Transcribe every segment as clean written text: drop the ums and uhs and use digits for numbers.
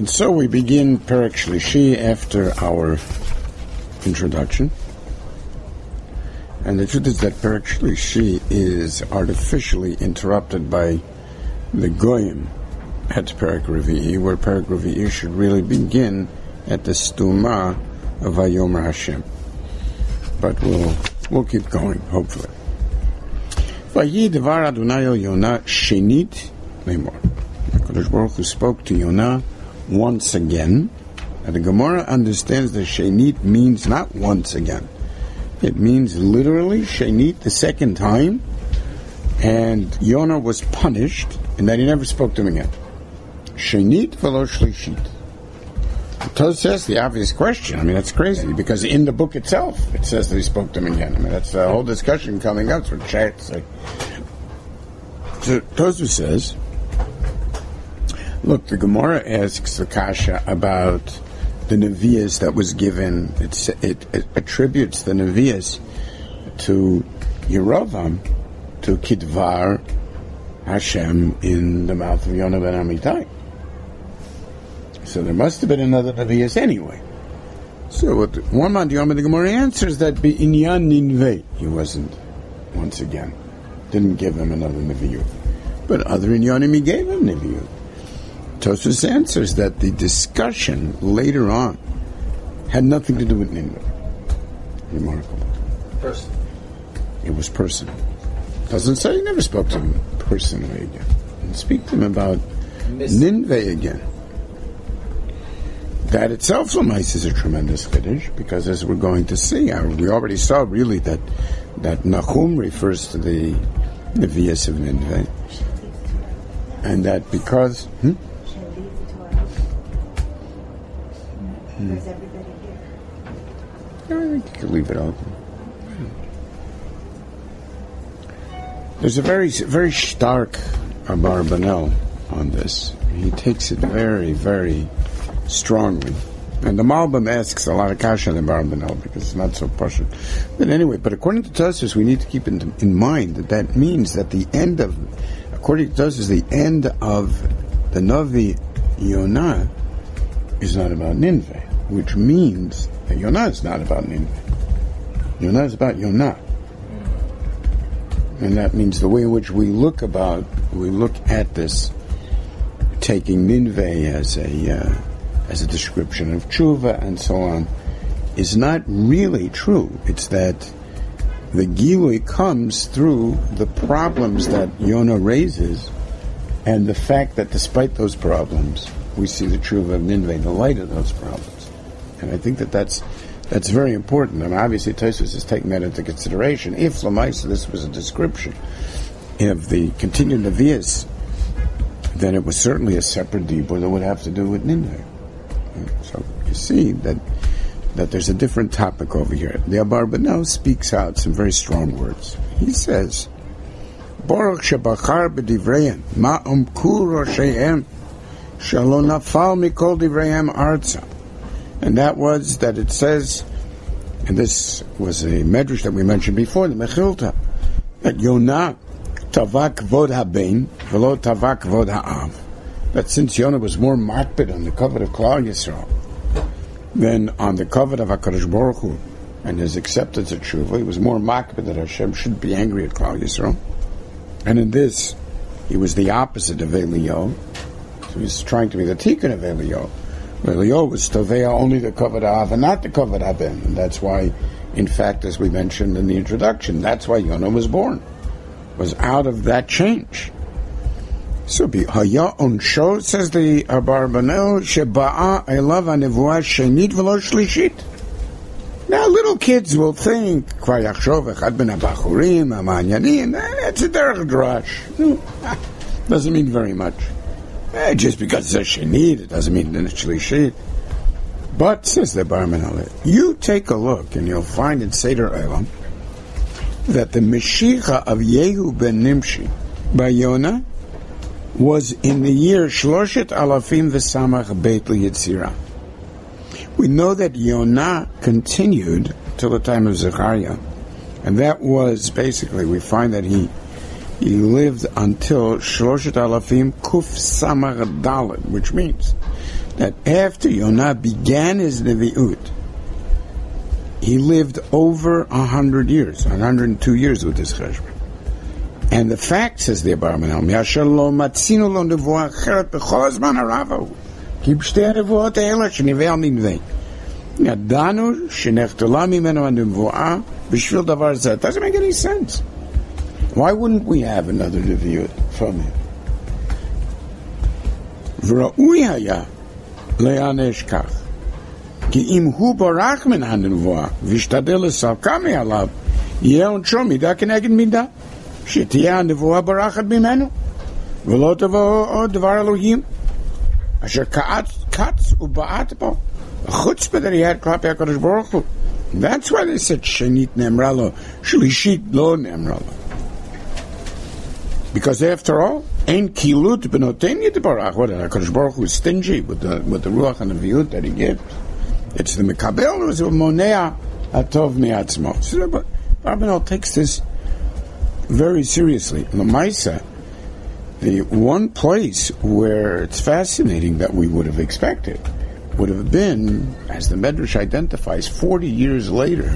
And so we begin Perek Shlishi after our introduction. And the truth is that Perek Shlishi is artificially interrupted by the Goyim at Perek Revi'i, where Perek Revi'i should really begin at the Stuma of Vayomer Hashem. But we'll keep going, hopefully. Vayi Devar Adonai El Yonah Shenit Lemor. HaKadosh Baruch Hu spoke to Yonah once again. And the Gemara understands that Shenit means not once again. It means literally Shenit, the second time, and Yonah was punished, and that he never spoke to him again. Shenit v'lo shlishit. Tosfos says the obvious question. I mean, that's crazy, because in the book itself, it says that he spoke to him again. I mean, that's a whole discussion coming up. So Tosfos says, look, the Gemara asks the Kasha about the Nevi'as that was given. It attributes the Nevi'as to Yerovam, to Kidvar Hashem in the mouth of Yonah ben Amittai. So there must have been another Nevi'as anyway. So one man, the Gemara answers that be Inyan Ninveh. He wasn't, once again, didn't give him another Nevi'ut. But other Inyanim, he gave him Nevi'ut. Tosfos answers that the discussion later on had nothing to do with Ninveh. Remarkable. Person. It was personal. Doesn't say he never spoke to him personally again. And speak to him about Ninveh again. That itself, Lamais, is a tremendous chiddush, because as we're going to see, we already saw really that Nahum refers to the Nevi'as of Ninveh, and that because There's everybody here. I think you could leave it open. There's a very, very stark Abarbanel on this. He takes it very, very strongly. And the Malbim asks a lot of kasha on the Abarbanel because it's not so pashut. But anyway, according to Tosfos, we need to keep in mind that means that according to Tosfos, the end of the Navi Yonah is not about Ninveh, which means that Yonah is not about Ninveh. Yonah is about Yonah. And that means the way in which we look at this, taking Ninveh as a description of tshuva and so on, is not really true. It's that the Gilui comes through the problems that Yonah raises, and the fact that despite those problems, we see the tshuva of Ninveh in the light of those problems. And I think that's very important. And obviously Tosfos is taking that into consideration. If Lamaisa, this was a description of the continued Nevi'as, then it was certainly a separate dibur that would have to do with Ninveh. So you see that there's a different topic over here. The Abarbanel speaks out some very strong words. He says, Baruch shebachar b'divreihem ma'omku roshehem shelo nafal mikol divreihem arza. And that was that it says, and this was a medrash that we mentioned before, the Mechilta, that Yonah tavak vod haben velo tavak vod ha'av. That since Yonah was more makbid on the covet of Klal Yisrael than on the covet of HaKadosh Baruch Hu and his acceptance of tshuva, he was more makbid that Hashem should be angry at Klal Yisrael. And in this, he was the opposite of Eliyahu. So he was trying to be the tikkun of Eliyahu. Eliyahu was Tovea only the covet of and not the covet haben. And that's why, in fact, as we mentioned in the introduction, that's why Yonah was born. Was out of that change. So, Haya Onsho, says the Abarbanel, Sheba'a Elav HaNevuah Shenit V'lo Shlishit. Now, little kids will think, Kvar Yachshov Echad Ben HaBachurim, HaManyanim, that's a derech drash. Doesn't mean very much. Just because it's a Shenit, it doesn't mean it's Shlishit. But, says the Abarbanel, you take a look and you'll find in Seder Elam that the Meshicha of Yehu ben Nimshi by Yonah was in the year Shloshet Alafim V'Samach Beit Liyitzirah. We know that Yonah continued till the time of Zechariah, and that was basically, we find that he He lived until Shloshet Alafim Kuf Samar Dalet, which means that after Yonah began his Nevi'ut, he lived over 100 years, 102 years with this cheshbon. And the fact, says the Abarbanel, Yasher lo matzinu lo nevuah acheret b'chol hazman haravahu, ki b'shtei nevuot ha'ela shenivei al ninvei. Yadanu shenechtala mimenu ha-nevuah b'shvil davar zeh. It doesn't make any sense. Why wouldn't we have another nevi'ut from him? V'ra'ui haya le'anesh kach. Ki im hu barach min ha-nevuah v'shtadel l'savka me'alav yeh oncho midah keneged midah. שתהיה הנבואה ברחת ממנו ולא תבוא עוד דבר אלוהים אשר קץ ובעט בו החוצפה that he had כלפי הקדוש ברוך הוא. That's why they said שנית נאמרה לו, שלישית לא נאמרה לו. Because after all, אין קילות בנותן יתברך. What, הקדוש ברוך הוא stingy with the ruach and the viyut that he gives. It's the מקבל who's מונע הטוב מעצמו. So Abarbanel takes this very seriously. Lamaisa, the one place where it's fascinating that we would have expected would have been, as the Medrash identifies, 40 years later,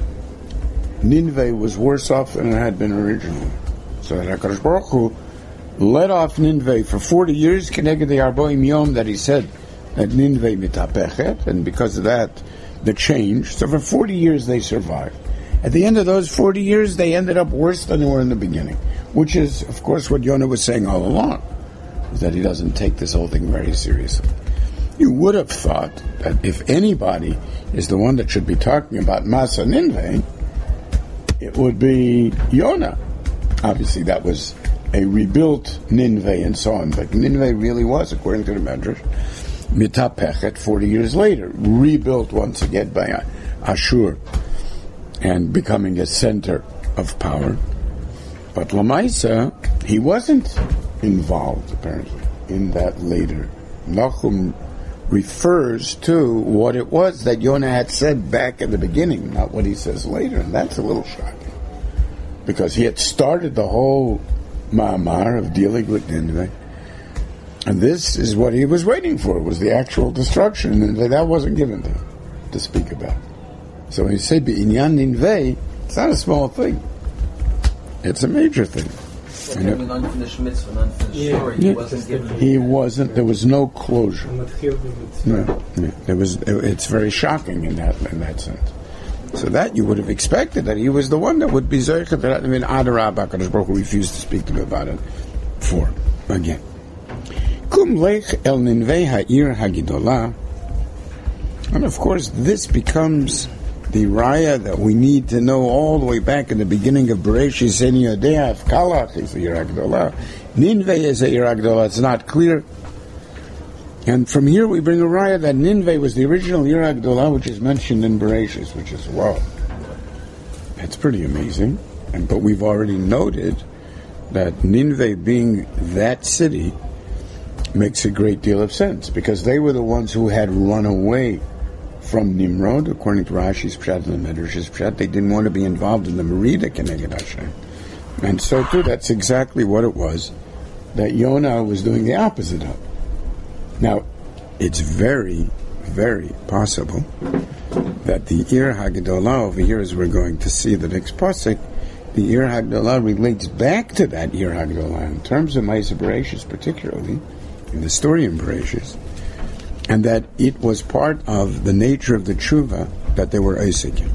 Nineveh was worse off than it had been originally. So that HaKadosh Baruch Hu let off Nineveh for 40 years, connected the Arboim Yom that he said that Nineveh mitapechet, and because of that, the change. So for 40 years they survived. At the end of those 40 years, they ended up worse than they were in the beginning, which is, of course, what Yonah was saying all along, is that he doesn't take this whole thing very seriously. You would have thought that if anybody is the one that should be talking about Masa Ninveh, it would be Yonah. Obviously, that was a rebuilt Ninveh and so on, but Ninveh really was, according to the Medrash, mitapechet 40 years later, rebuilt once again by Ashur, and becoming a center of power. But Lamaisa, he wasn't involved, apparently, in that later. Nahum refers to what it was that Yonah had said back at the beginning, not what he says later, and that's a little shocking. Because he had started the whole ma'amar of dealing with Nineveh, and this is what he was waiting for, was the actual destruction, and that wasn't given to him to speak about. So when you say B'inyan Ninveh, it's not a small thing. It's a major thing. Like an unfinished mitzvah, an unfinished story. He wasn't given. He wasn't. There was no closure. No. There was. It's very shocking in that sense. So that you would have expected that he was the one that would be Zoichet. I mean, Adarab HaKadosh Baruch Hu refused to speak to him about it. Again. Kum lech el Ninveh ha'ir hagidolah. And of course, this becomes the raya that we need to know all the way back in the beginning of Bereshis. En Yodea if Kalach is the Ir HaGedolah, Ninveh is the Ir HaGedolah. It's not clear. And from here we bring a raya that Ninveh was the original Ir HaGedolah, which is mentioned in Bereshis, which is, wow, that's pretty amazing. But we've already noted that Ninveh being that city makes a great deal of sense, because they were the ones who had run away from Nimrod, according to Rashi's Pshat and the Medrash's Pshat. They didn't want to be involved in the Merida Keneged Hashem. And so too, that's exactly what it was that Yonah was doing the opposite of. Now, it's very, very possible that the Ir HaGedolah over here, as we're going to see the next pasuk, the Ir HaGedolah relates back to that Ir HaGedolah in terms of Ma'aseh Bereshis, particularly in the story in Bereshis, and that it was part of the nature of the tshuva that they were Eisekim.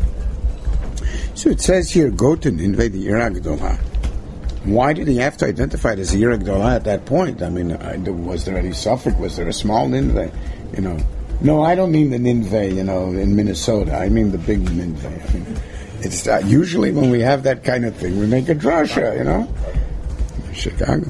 So it says here, go to Ninveh, the Ir HaGedolah. Why did he have to identify it as the Ir HaGedolah at that point? I mean, was there any suffix? Was there a small Ninveh? No, I don't mean the Ninveh, in Minnesota. I mean the big Ninveh. I mean, it's usually when we have that kind of thing, we make a drasha, Chicago.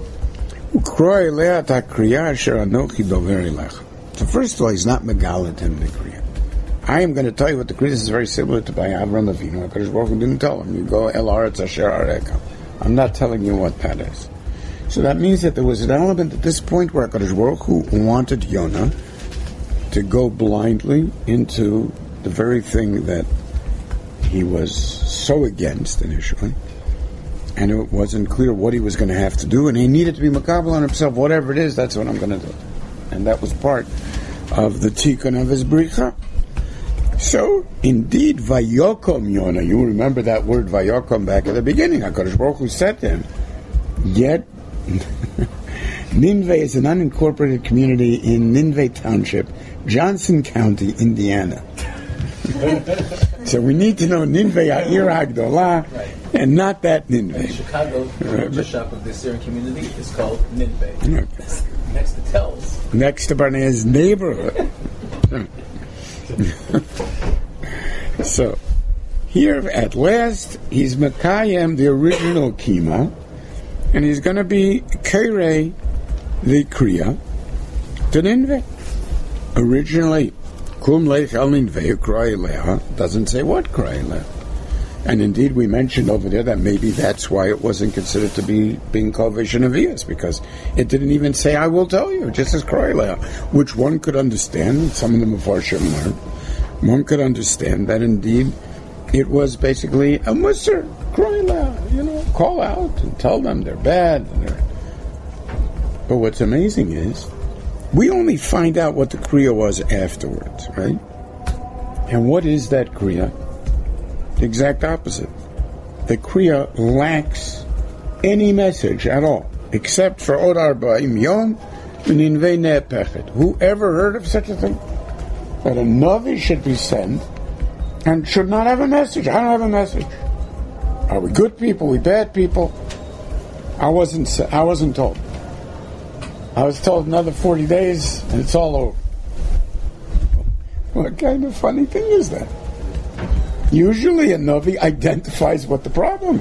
So first of all, he's not megalit him the kriya. I am going to tell you what the kriya is very similar to by Avram Avinu. HaKadosh Baruch Hu didn't tell him. You go El Aretz Asher Areka. I'm not telling you what that is. So that means that there was an element at this point where HaKadosh Baruch Hu wanted Yonah to go blindly into the very thing that he was so against initially, and it wasn't clear what he was going to have to do, and he needed to be makabel on himself. Whatever it is, that's what I'm going to do. And that was part of the tikkun of his bricha. So, indeed, vayokom Yonah, you remember that word vayokom back at the beginning. HaKadosh Baruch Hu said to him, yet Ninveh is an unincorporated community in Ninveh Township, Johnson County, Indiana. So we need to know Ninveh Ha'ir HaGdolah, and not that Ninveh. Chicago, the shop of the Syrian community is called Ninveh. Next to Tells. Next to Barnea's neighborhood. So, here at last, he's Mekayem, the original Kima, and he's going to be Keirei, the Kriya, to Ninveh. Originally, Kum Lech El Ninveh, Kroi Leha, doesn't say what Kroi Leha. And indeed, we mentioned over there that maybe that's why it wasn't considered to be being called Vishnaviyas, because it didn't even say, I will tell you, just as Kroi Leha, which one could understand, some of the Mefarshim learned, one could understand that indeed it was basically a Musar, Kroi Leha, call out and tell them they're bad. But what's amazing is, we only find out what the Kriya was afterwards, right? And what is that Kriya? The exact opposite. The Kriya lacks any message at all, except for Od Arba'im Yom V'Ninvei Ne'epechet. Whoever heard of such a thing? That a Navi should be sent and should not have a message. I don't have a message. Are we good people? Are we bad people? I wasn't told. I was told another 40 days and it's all over. What kind of funny thing is that? Usually a Navi identifies what the problem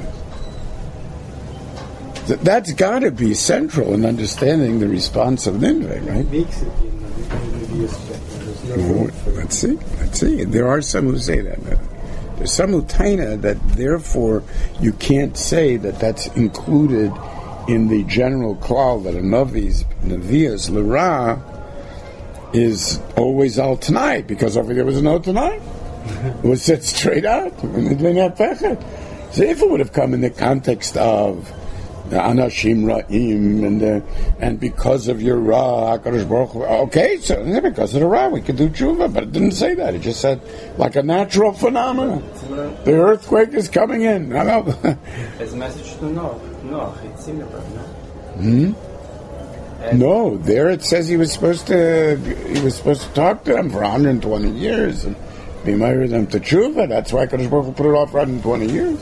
is. That's got to be central in understanding the response of Ninveh, right? Let's see. There are some who say that. There's some who taina that therefore you can't say that that's included in the general klal that a Navi's Lera is always al tonight, because over there was no tonight. It was said straight out. So if it would have come in the context of the Anashim Ra'im and because of your Ra, HaKadosh Baruch Hu, okay, so because of the Ra we could do tshuva, but it didn't say that. It just said like a natural phenomenon. The earthquake is coming in. As a message to Noah, it's similar, no? No, there it says he was supposed to talk to them for 120 years and be married them to tshuva. That's why HaKadosh Baruch Hu put it off for 120 years.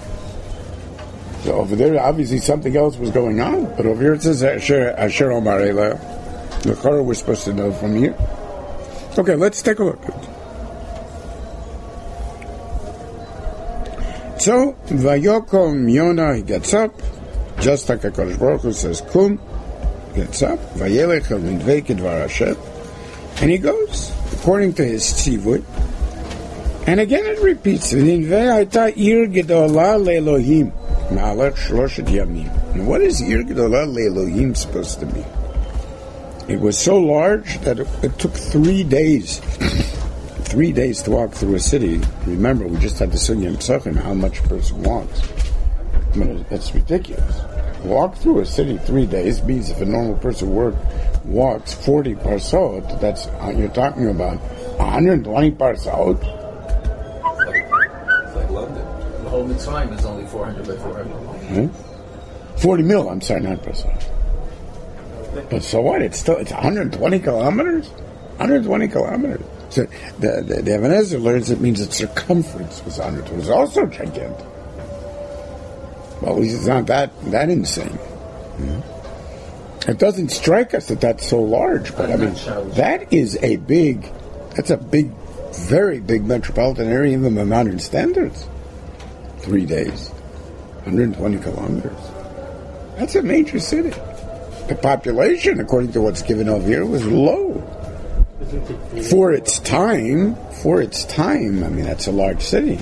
So over there, obviously something else was going on. But over here it says, Asher Omar Eila. The Chara we're supposed to know from here. Okay, let's take a look. So, Vayokom Yonah, he gets up, just like HaKadosh Baruch Hu says, Kum, gets up, Vayelech El Ninveh Kedvar Hashem, and he goes, according to his tzivut. And again it repeats, Ninveh Hayta Ir Gedolah LeElohim. Now, what is Ir Gedolah LeElohim supposed to be? It was so large that it took 3 days. 3 days to walk through a city. Remember, we just had the Sunya Psachim, how much a person walks. I mean, that's ridiculous. Walk through a city 3 days means if a normal person walks 40 parsot, that's, you're talking about 120 parsot. It's like London. The whole Mitzrayim is only 400 by 400. 40 mil, I'm sorry, not parsot. But so what? It's 120 kilometers? 120 kilometers. So the Even HaEzer learns it means its circumference was 100. It was also gigantic. Well, at least it's not that insane. It doesn't strike us that that's so large, but I mean, that's a big, very big metropolitan area, even by modern standards. 3 days, 120 kilometers. That's a major city. The population, according to what's given over here, was low. For its time, I mean, that's a large city,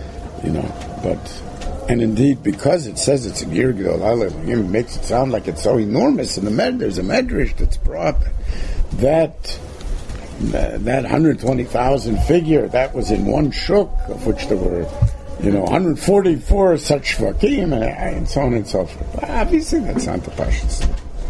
and indeed, because it says it's a Ir Gedolah, it makes it sound like it's so enormous. In there's a medrash that's brought that 120,000 figure, that was in one shuk, of which there were 144 such shvakim, and so on and so forth. Obviously, that's not the Pashas.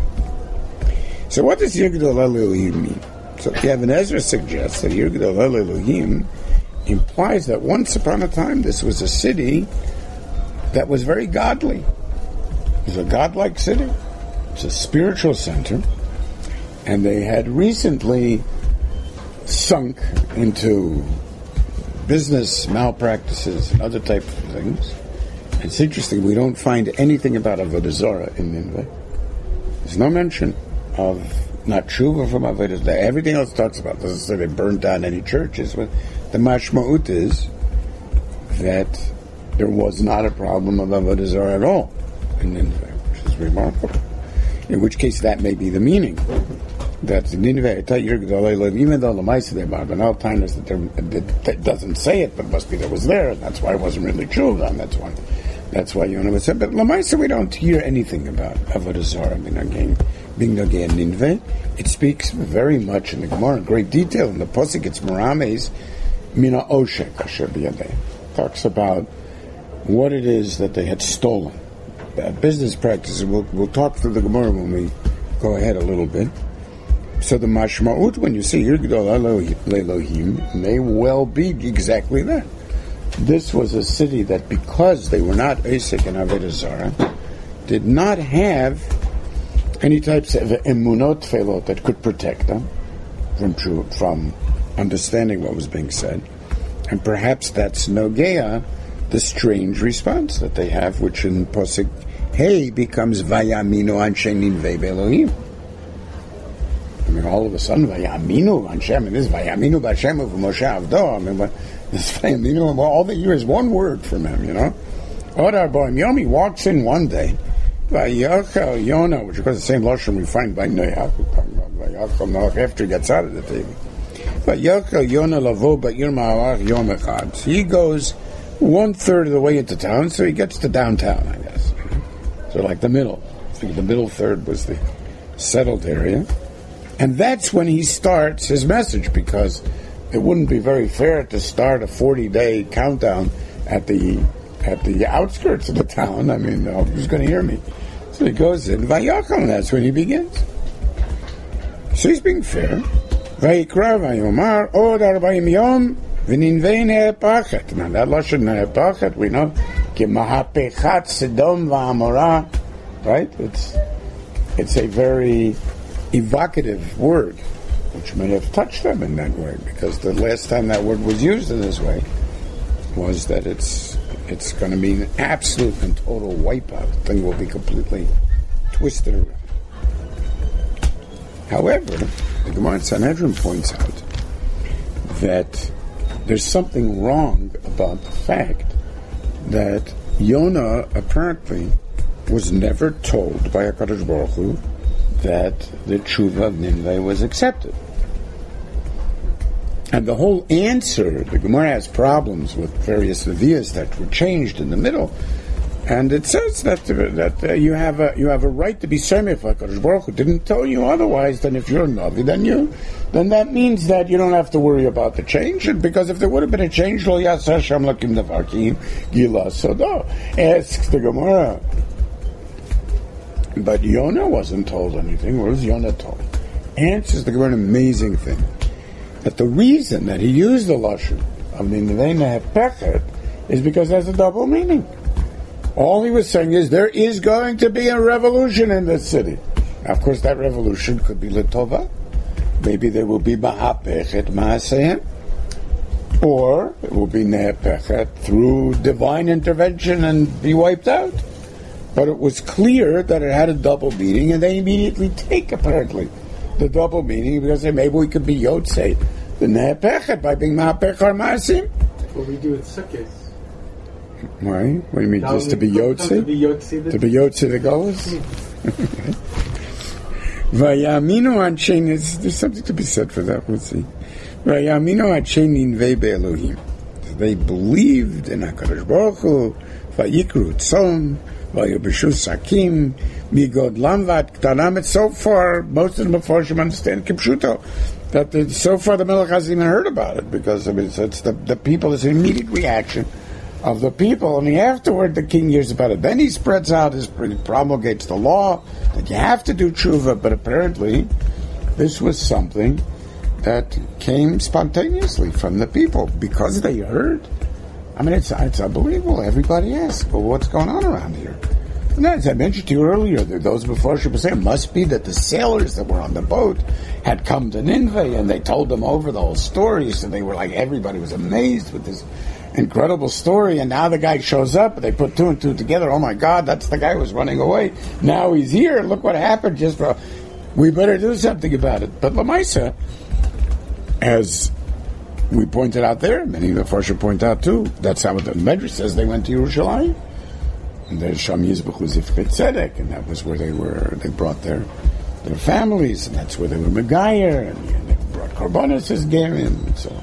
So what does Yigdal Elohim mean? So Kevin Ezra suggests that Yigdal Elohim implies that once upon a time this was a city that was very godly. It was a godlike city. It's a spiritual center. And they had recently sunk into business malpractices and other types of things. It's interesting, we don't find anything about Avodah Zarah in Nineveh. There's no mention of not tshuva from Avodah Zarah. Everything else talks about. Doesn't say they burned down any churches. But the mashma'ut is that there was not a problem of Avodah Zarah at all in Nineveh, which is remarkable. In which case that may be the meaning. That Nineveh, even though the Lamaisa there, Barbanel Tainus, that doesn't say it, but must be that was there, and that's why it wasn't really true, and that's why Yonah was said. But Lamaisa, we don't hear anything about Avodah Zarah being Nogei Nineveh. It speaks very much in the Gemara in great detail. In the Posik, it's Merames, Mina Oshek, Asher B'yadeh. Talks about what it is that they had stolen. Business practices, we'll talk through the Gemara when we go ahead a little bit. So the mashma'ut, when you see Yigdal Elohim, may well be exactly that. This was a city that, because they were not Esek and Avodah Zarah, did not have any types of emunot felot that could protect them from understanding what was being said. And perhaps that's Nogea, the strange response that they have, which in Posik Hey becomes Vayaminu Anshe Ninveh Be'Elohim. I mean, all of a sudden, Vayaminu Anshem, and this Vayaminu B'Hashem of Moshe Avdo. I mean, this Vayaminu, all they hear is one word from him, Odar Boim Yomi walks in one day, Vayachal Yonah, which of course the same Lashon we find by Noach, Vayachal Noach after he gets out of the table. Vayachal Yonah Lavo Ba'ir Ma'alach Yom Echad. So he goes 1/3 of the way into town, so he gets to downtown, I guess. So like the middle. I think the middle third was the settled area. And that's when he starts his message, because it wouldn't be very fair to start a 40-day countdown at the outskirts of the town. I mean, who's going to hear me? So he goes in, Vayachal, and that's when he begins. So he's being fair. Vayikra Vayomar Od 40 Yom V'ninvei Ne'epachet. Now that Lashon Ne'epachet, we know, Ki Mahapechat Sedom V'Amorah, right? It's a very evocative word, which may have touched them in that way, because the last time that word was used in this way was that it's going to mean absolute and total wipeout. The thing will be completely twisted around. However, the Gemara in Sanhedrin points out that there's something wrong about the fact that Yonah apparently was never told by HaKadosh Baruch Hu that the tshuva of Nineveh was accepted. And the whole answer, the Gemara has problems with various Nevi'as that were changed in the middle, and it says that you have a right to be Semif. HaKadosh Baruch Hu didn't tell you otherwise. Then if you're a Navi, then that means that you don't have to worry about the change. And because if there would have been a change, Lo Yaseh Hashem Lakim Devar Gila Sodo. Asks the Gemara. But Yonah wasn't told anything. What was Yonah told? Answers the Gemara an amazing thing. That the reason that he used the Lashon of Nineveh Ne'epachet is because there's a double meaning. All he was saying is there is going to be a revolution in this city. Now, of course, that revolution could be Litova. Maybe there will be Mahapechet Ma'asehem. Or it will be Ne'epachet through divine intervention and be wiped out. But it was clear that it had a double meaning, and they immediately take, apparently, the double meaning, because maybe we could be Yotzei, the Ne'epachet, by being Mahapechar Ma'asim. What we do with Sukkot. Why? What do you mean, just to be Yotzei? To be Yotzei the Golas? Vayaminu Anshe, there's something to be said for that, we'll see. Vayaminu Anshe Ninveh Be'Elohim. They believed in HaKadosh Baruch Hu, Vayikru Tzom, Vayubishu Sakim, Migod Lamvat Ktanam. So far, most of the Mefarshim understand Kipshuto, that so far the Melech hasn't even heard about it, because it's the people, it's an immediate reaction of the people. Only afterward the king hears about it. Then he spreads out, he promulgates the law that you have to do tshuva, but apparently this was something that came spontaneously from the people because they heard. I mean, it's unbelievable. Everybody asks, well, what's going on around here? And as I mentioned to you earlier, those before should say it must be that the sailors that were on the boat had come to Nineveh and they told them over the whole story, so they were like, everybody was amazed with this incredible story, and now the guy shows up, and they put two and two together. Oh my God, that's the guy who was running away. Now he's here. Look what happened. We better do something about it. But Lamaisa, as we pointed out there, many of the Farshim point out too, that's how the Medrash says they went to Yerushalayim. And there's Sham Yizbuch Zifchet Tzedek, and that was where they brought their families, and that's where they were Megayer, and they brought Korbanos as Gerim, and so on.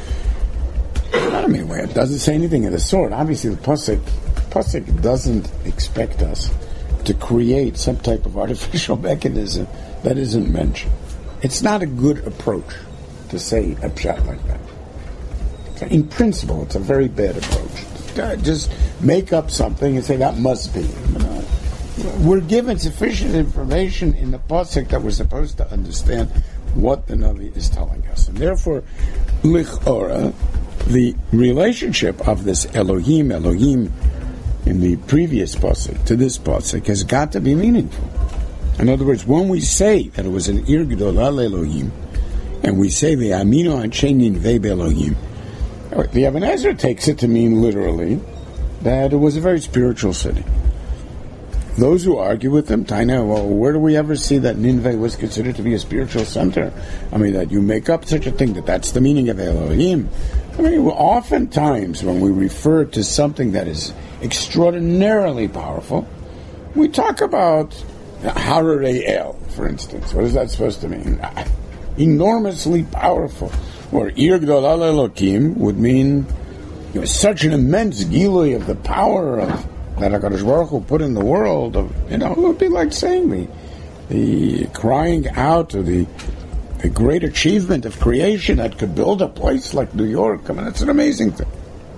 I mean, it doesn't say anything of the sort. Obviously, the Pasuk doesn't expect us to create some type of artificial mechanism that isn't mentioned. It's not a good approach to say a pshat like that. In principle, it's a very bad approach. Just make up something and say that must be. We're given sufficient information in the pasuk that we're supposed to understand what the Navi is telling us, and therefore, lichora, the relationship of this Elohim in the previous pasuk to this pasuk has got to be meaningful. In other words, when we say that it was an Ir Gdolah Elohim, and we say the Amino Anchein Ve Elohim, the Ibn Ezra takes it to mean literally that it was a very spiritual city. Those who argue with them, Taina, well, where do we ever see that Nineveh was considered to be a spiritual center? I mean, that you make up such a thing, that's the meaning of Elohim. I mean, oftentimes when we refer to something that is extraordinarily powerful, we talk about Hararei El, for instance. What is that supposed to mean? Enormously powerful. Or Ir Gdolah Elokim would mean such an immense gilui of the power of that HaKadosh Baruch Hu put in the world. It would be like saying the crying out of the great achievement of creation that could build a place like New York. I mean, it's an amazing thing.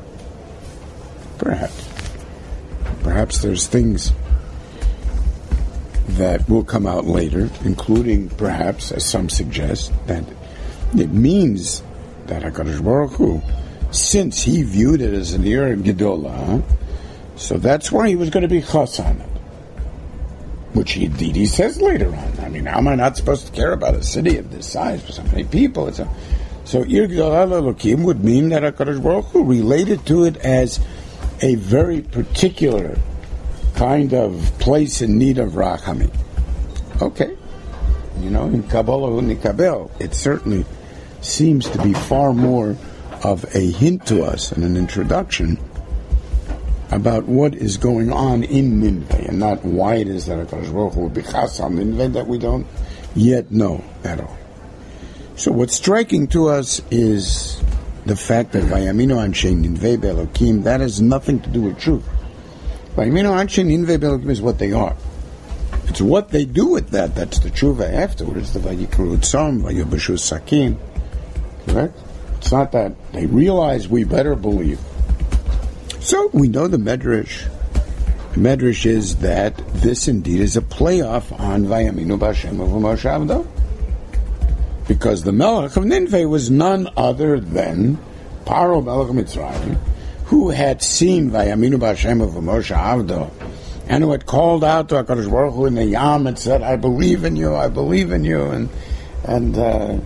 Perhaps there's things that will come out later, including perhaps, as some suggest, that it means that HaKadosh Baruch Hu, since he viewed it as an Ir Gedolah, so that's why he was going to be chas on it, which he says later on. I mean, how am I not supposed to care about a city of this size for so many people? So Ir Gedolah Elokim would mean that HaKadosh Baruch Hu related to it as a very particular kind of place in need of rachamim. Okay. In Kabbalah Unikabel, it certainly seems to be far more of a hint to us and an introduction about what is going on in Nineveh, and not why it is that HaKadosh Baruch Hu will be chas on Nineveh that we don't yet know at all. So what's striking to us is the fact that Vayaminu Anshein Nineveh Be'elokim, that has nothing to do with truth. Vayaminu Anshein Nineveh Be'elokim is what they are. It's what they do with that that's the tshuva afterwards, the Vayikru Tzom, Vayobashu Sakim. Correct? It's not that they realize we better believe. So we know the Medrash. The Medrash is that this indeed is a playoff on Vayaminu B'Hashem of Moshe Avdo. Because the Melech of Nineveh was none other than Paro Melech of Mitzrayim, who had seen Vayaminu B'Hashem of Moshe Avdo, and who had called out to HaKadosh Baruch Hu in the Yam and said, I believe in you, and Anachtu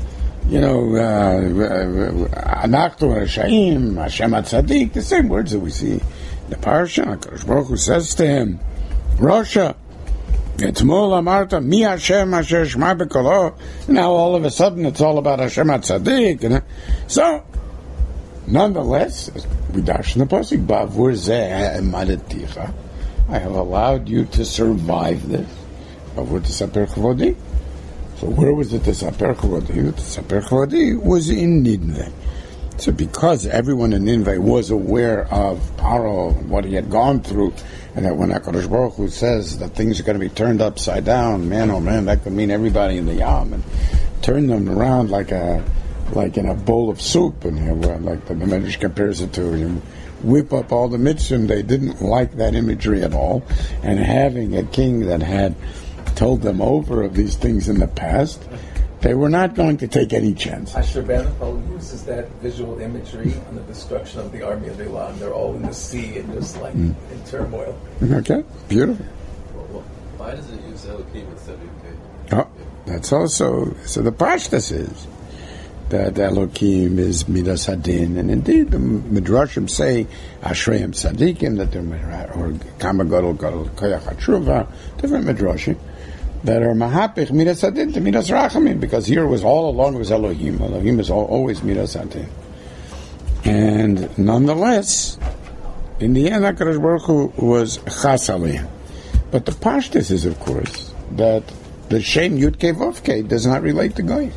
Rashaim, Hashem HaTzadik, the same words that we see in the Parsha. HaKadosh Baruch Hu says to him, Rosha, Etzmol Amarta, Mi Hashem Asher Shma B'Kolo. Now all of a sudden it's all about Hashem HaTzadik. So, nonetheless, we dash in the pasuk, Ba'avur Zeh Emadeticha, I have allowed you to survive this. Ba'avur T'Saper Chvodi. So where was it? The T'Saper Chvodi? The T'Saper Chvodi was in Nineveh. So because everyone in Nineveh was aware of Paro, what he had gone through, and that when HaKadosh Baruch Hu says that things are going to be turned upside down, man, oh man, that could mean everybody in the Yam, and turn them around like in a bowl of soup, and like the Medrash compares it to, whip up all the mitzvahs. They didn't like that imagery at all. And having a king that had told them over of these things in the past, they were not going to take any chance. Asher Banapal uses that visual imagery on the destruction of the army of Ilan. They're all in the sea and just like in turmoil. Okay, beautiful. Well, why does it use Elohim instead of UK? Oh, that's also, so the Pashtus is that Elohim is Midas Hadin, and indeed the Midrashim say Ashreim Tzadikim, that they're, or Kama Gadol Gadol Koyach HaTshuva, different Midrashim, that are Mahapich Midas Hadin to Midas Rachamim, because here was all along was Elohim. Elohim is always Midas Hadin. And nonetheless, in the end, HaKadosh Baruch Hu was Chas Aliyah. But the Pashtus is, of course, that the Shem Yud-Kei Vav-Kei does not relate to Goyim.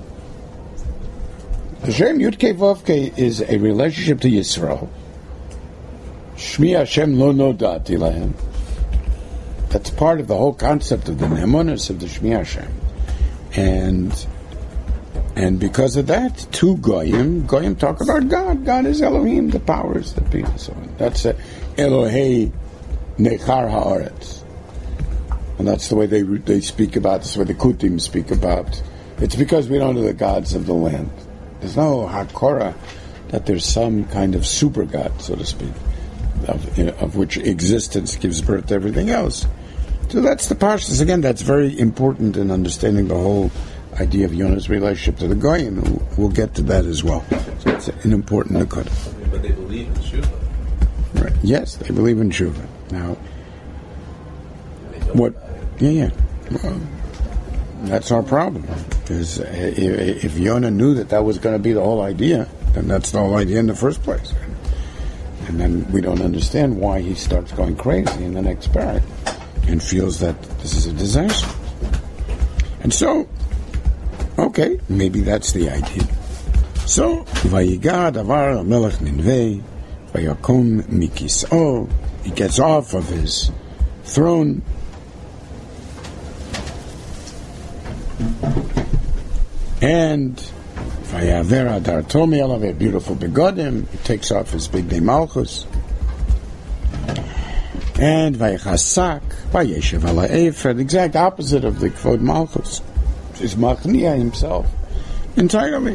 The Shem Yud-Kei Vav-Kei is a relationship to Yisrael. Shmi Hashem lo nodati lahem. That's part of the whole concept of the Nemonis of the Shmi Hashem. And because of that, to Goyim talk about God. God is Elohim, the powers that be. So that's Elohei Nechar Haaretz. And that's the way they speak about, that's the way the Kutim speak about. It's because we don't know the gods of the land. There's no Hakora that there's some kind of super God, so to speak, of which existence gives birth to everything else. So that's the Pashtus. Again, that's very important in understanding the whole idea of Yonah's relationship to the Goyim. We'll get to that as well. So it's an important Nakuda. But they believe in Shuvah. Right. Yes, they believe in Shuvah. Now, what? Yeah. Well, that's our problem. Because if Yonah knew that was going to be the whole idea, then that's the whole idea in the first place. And then we don't understand why he starts going crazy in the next parak and feels that this is a disaster. And so, okay, maybe that's the idea. So, Vayiga davar melech Ninveh, vayakom mikis'o, he gets off of his throne, and Vayaver Adar Tomi Alav, a beautiful begodim, he takes off his big name Malchus, and Vayichasak, Vayeshev Ala Efer, the exact opposite of the Kvod Malchus, is Machniah himself, entirely.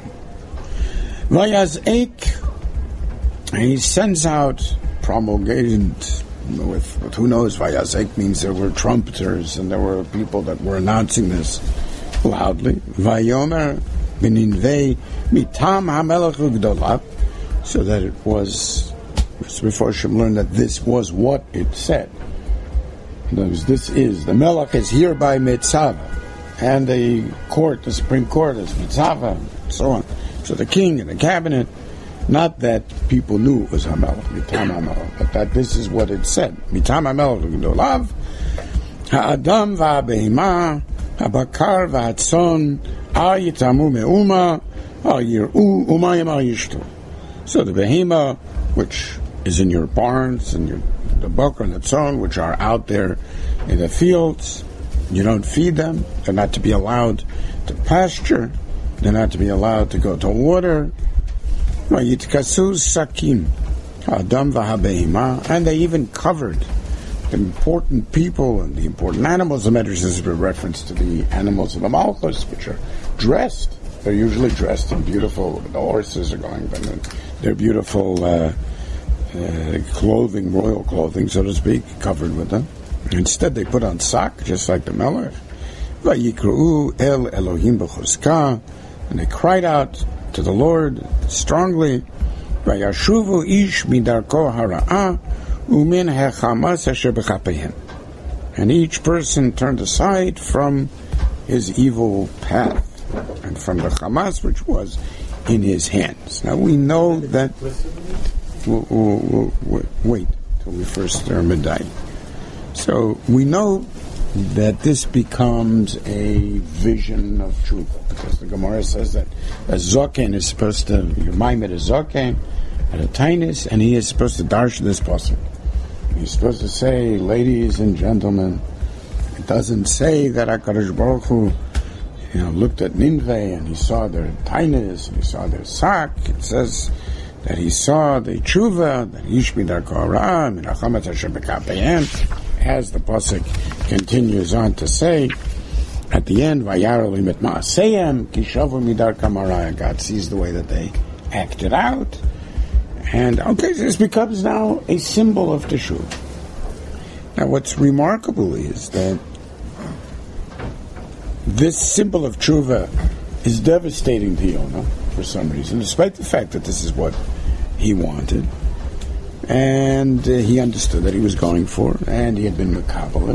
Vayazek, and he sends out promulgated with who knows, Vayazek means there were trumpeters and there were people that were announcing this loudly. Vayomer Beninvei Mitam HaMelech Ugdolav, so that it was, before Shem learned that this was what it said. In other words, this is, the Melech is hereby Mitzvah, and the court, the Supreme Court is Mitzvah, and so on. So the king and the cabinet, not that people knew it was HaMelech, Mitam HaMelech, but that this is what it said. Mitam HaMelech Ugdolav, Ha'adam va'abehima, Habakar v'atzon, al yitamu me'uma, al yir'u, umayim al yishtu. So the behema, which is in your barns, and the bakar and the tzon, which are out there in the fields, you don't feed them. They're not to be allowed to pasture. They're not to be allowed to go to water. Vayitkasu sakim, ha'adam v'habehima, and they even covered the important people and the important animals. The Medrash is a reference to the animals of the Malchus, which are dressed. They're usually dressed in beautiful, the horses are going, but they're beautiful clothing, royal clothing, so to speak, covered with them. Instead, they put on sak, just like the Melech. Vayikru'u el Elohim b'chuzka, and they cried out to the Lord strongly. Vayashuvu ish midarko hara'ah, umin hechamas asher b'chapehem. And each person turned aside from his evil path and from the chamas which was in his hands. Now we know that. Wait till we first start midday. So we know that this becomes a vision of tshuva, because the Gemara says that a zoken is supposed to, your maimed is zoken at a tainis, and he is supposed to darsh this pasuk. He's supposed to say, ladies and gentlemen. It doesn't say that HaKadosh Baruch Hu, looked at Ninveh and he saw their tainis and he saw their sak. It says that he saw the tshuva, that Yishmi Darko Ra, Minachamat Hashem B'Kapayim, as the pasuk continues on to say, at the end, Vayarolim et Ma'aseyem, Kishavu Midar Kamaraya. God sees the way that they acted out. And, okay, this becomes now a symbol of Teshuvah. Now, what's remarkable is that this symbol of Teshuvah is devastating to Yonah for some reason, despite the fact that this is what he wanted. And he understood that he was going for, and he had been mekabel it.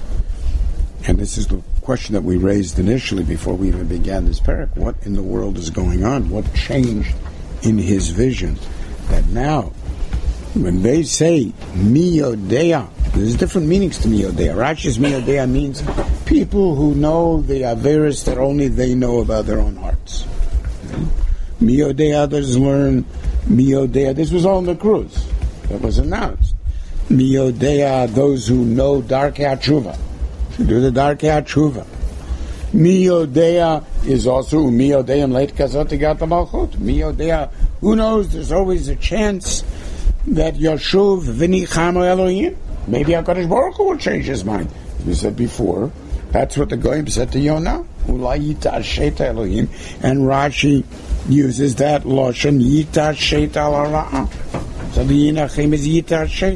And this is the question that we raised initially before we even began this parak. What in the world is going on? What changed in his vision? That now, when they say miyodea, there's different meanings to miyodea. Rashi's miyodea means people who know the averis that only they know about their own hearts. Miyodea, others learn miyodea. This was all in the cruise that was announced. Miyodea, those who know Darkei HaTshuva. Should do the Darkei HaTshuva. Miyodea is also Miyodeim leit kazot tigat malchut. Miyodea, who knows? There's always a chance that Yashuv v'nichamo Elohim. Maybe HaKadosh Baruch Hu will change his mind. As we said before, that's what the Goyim said to Yonah. Ulai yitashet Elohim, and Rashi uses that lashon yitashet al hara'a. So the Yinachim is yitashet,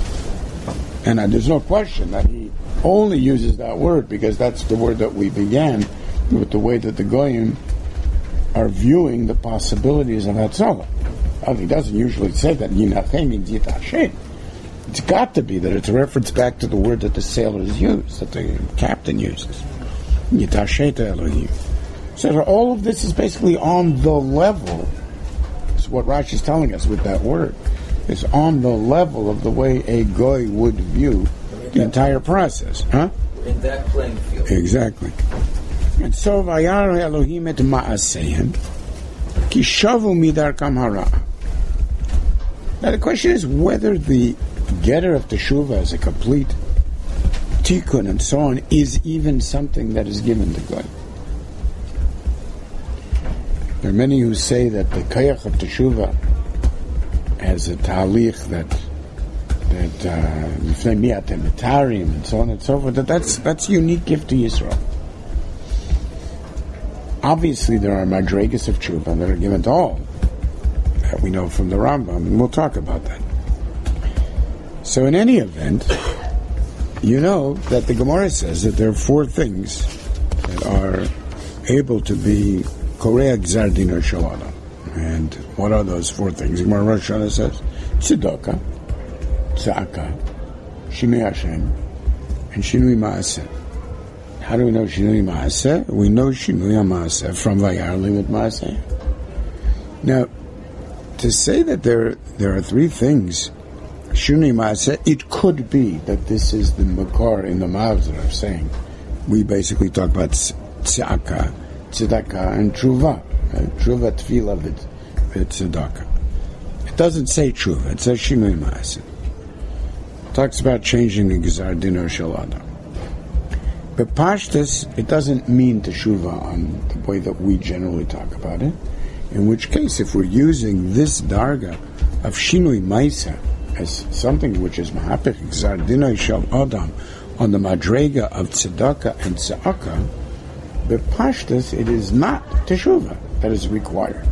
and there's no question that he only uses that word because that's the word that we began with, the way that the Goyim are viewing the possibilities of Hatzalah. He doesn't usually say that Yinachim means yitashet. It's got to be that it's a reference back to the word that the sailors use, that the captain uses. Yitashet Elohim. So all of this is basically on the level, it's what Rashi is telling us with that word, is on the level of the way a goy would view the entire process. Huh? In that playing field. Exactly. And so, Vayar Elohim et ma'aseyem, ki shavu midarkam hara. Now the question is whether the getter of Teshuvah as a complete tikkun and so on is even something that is given to God. There are many who say that the kayach of Teshuvah has a talich that and so on and so forth, that's a unique gift to Yisrael. Obviously there are madregas of Teshuvah that are given to all, that we know from the Rambam, and we'll talk about that. So in any event, you know that the Gemara says that there are four things that are able to be Korea Gzar Dino Shel Adam. And what are those four things? Gemara Rosh Hashanah says Tzedakah, Tzedakah, Shinui Hashem, and Shinui Maaseh. How do we know Shinui Maaseh? We know Shinui Maaseh from Vayarlim et Maaseh. Now, to say that there are three things, Shinui Maaseh, it could be that this is the Makar in the Mavzor of saying. We basically talk about Tzedakah, and Tshuva. Tshuva, Tefillah, Tzedakah. It doesn't say Tshuva, it says Shinui Maaseh. It talks about changing the Gzar Dino Shel Adam. But Pashtus, it doesn't mean Teshuvah on the way that we generally talk about it. In which case, if we're using this darga of Shinui Maaseh as something which is Mahapich Gzar Dino Shel Adam on the Madrega of Tzedakah and Tzedakah, but Pashtus, it is not Teshuvah that is required.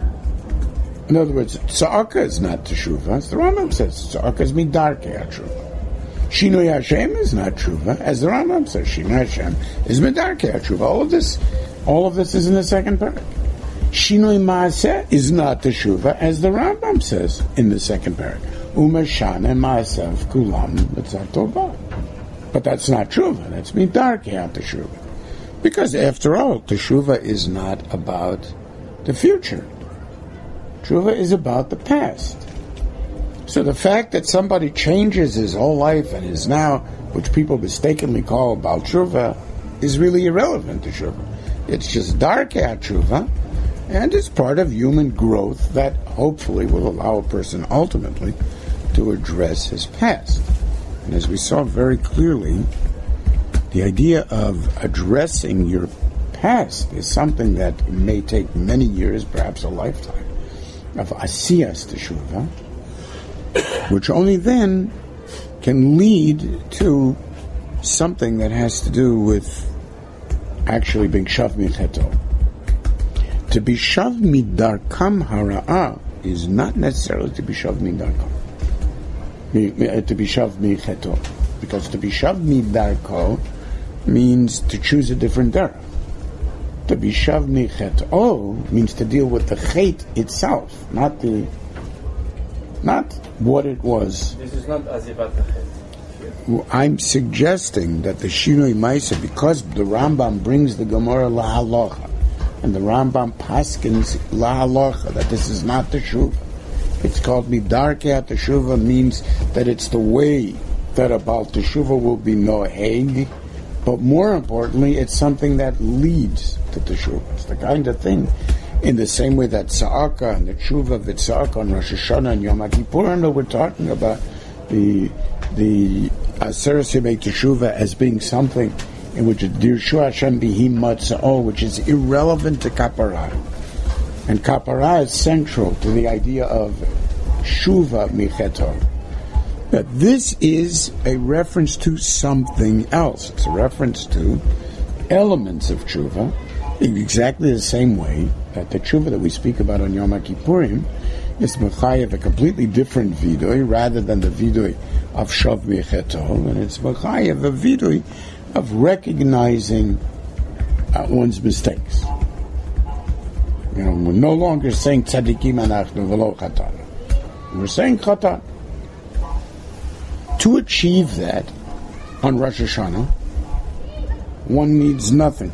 In other words, Tzedakah is not Teshuvah. As the Rambam says, Tzedakah is Midarkei HaTshuva. Shinui Hashem is not Tshuva, as the Rambam says. Shinui Hashem is Midarkei HaTshuva. All of this is in the second parak. Shinui Maaseh is not Teshuvah, as the Rambam says in the second parak. Umeshane Maasev Kulam B'tzat Tovah. But that's not Tshuva. That's Midarkei HaTshuva. Because after all, Teshuvah is not about the future. Teshuvah is about the past. So the fact that somebody changes his whole life and is now, which people mistakenly call Baal Teshuvah, is really irrelevant to Teshuvah. It's just Darkei HaTshuva, and it's part of human growth that hopefully will allow a person ultimately to address his past. And as we saw very clearly, the idea of addressing your past is something that may take many years, perhaps a lifetime. of asiyas teshuva, which only then can lead to something that has to do with actually being shav micheto. To be shav midarkam hara'ah is not necessarily to be shav midarkam. To be shav micheto. Because to be shav midarko means to choose a different derech. To be shav micheto means to deal with the chet itself, not what it was. This is not azivat chet. I'm suggesting that the Shinoi Maisa, because the Rambam brings the Gemara lahalacha, and the Rambam paskins lahalacha, that this is not the Teshuva. It's called Midarkei Teshuva, means that it's the way that about Teshuva will be noheg, but more importantly, it's something that leads to Teshuva. It's the kind of thing, in the same way that Tza'aka and the Teshuva v'Tza'aka on Rosh Hashanah and Yom Kippur, and we're talking about the Aseres Yemei Teshuva as being something in which Dirshu Hashem Bihi Matza'o, which is irrelevant to Kapara. And Kapara is central to the idea of Shuva Micheto. But this is a reference to something else. It's a reference to elements of Tshuva, in exactly the same way that the Tshuva that we speak about on Yom Kippurim is Mechayev a completely different vidui, rather than the vidui of Shav Micheto, and it's Mechayev a vidui of recognizing one's mistakes. We're no longer saying tzadikim anachnu v'lo chatan. We're saying chatan. To achieve that on Rosh Hashanah, one needs nothing.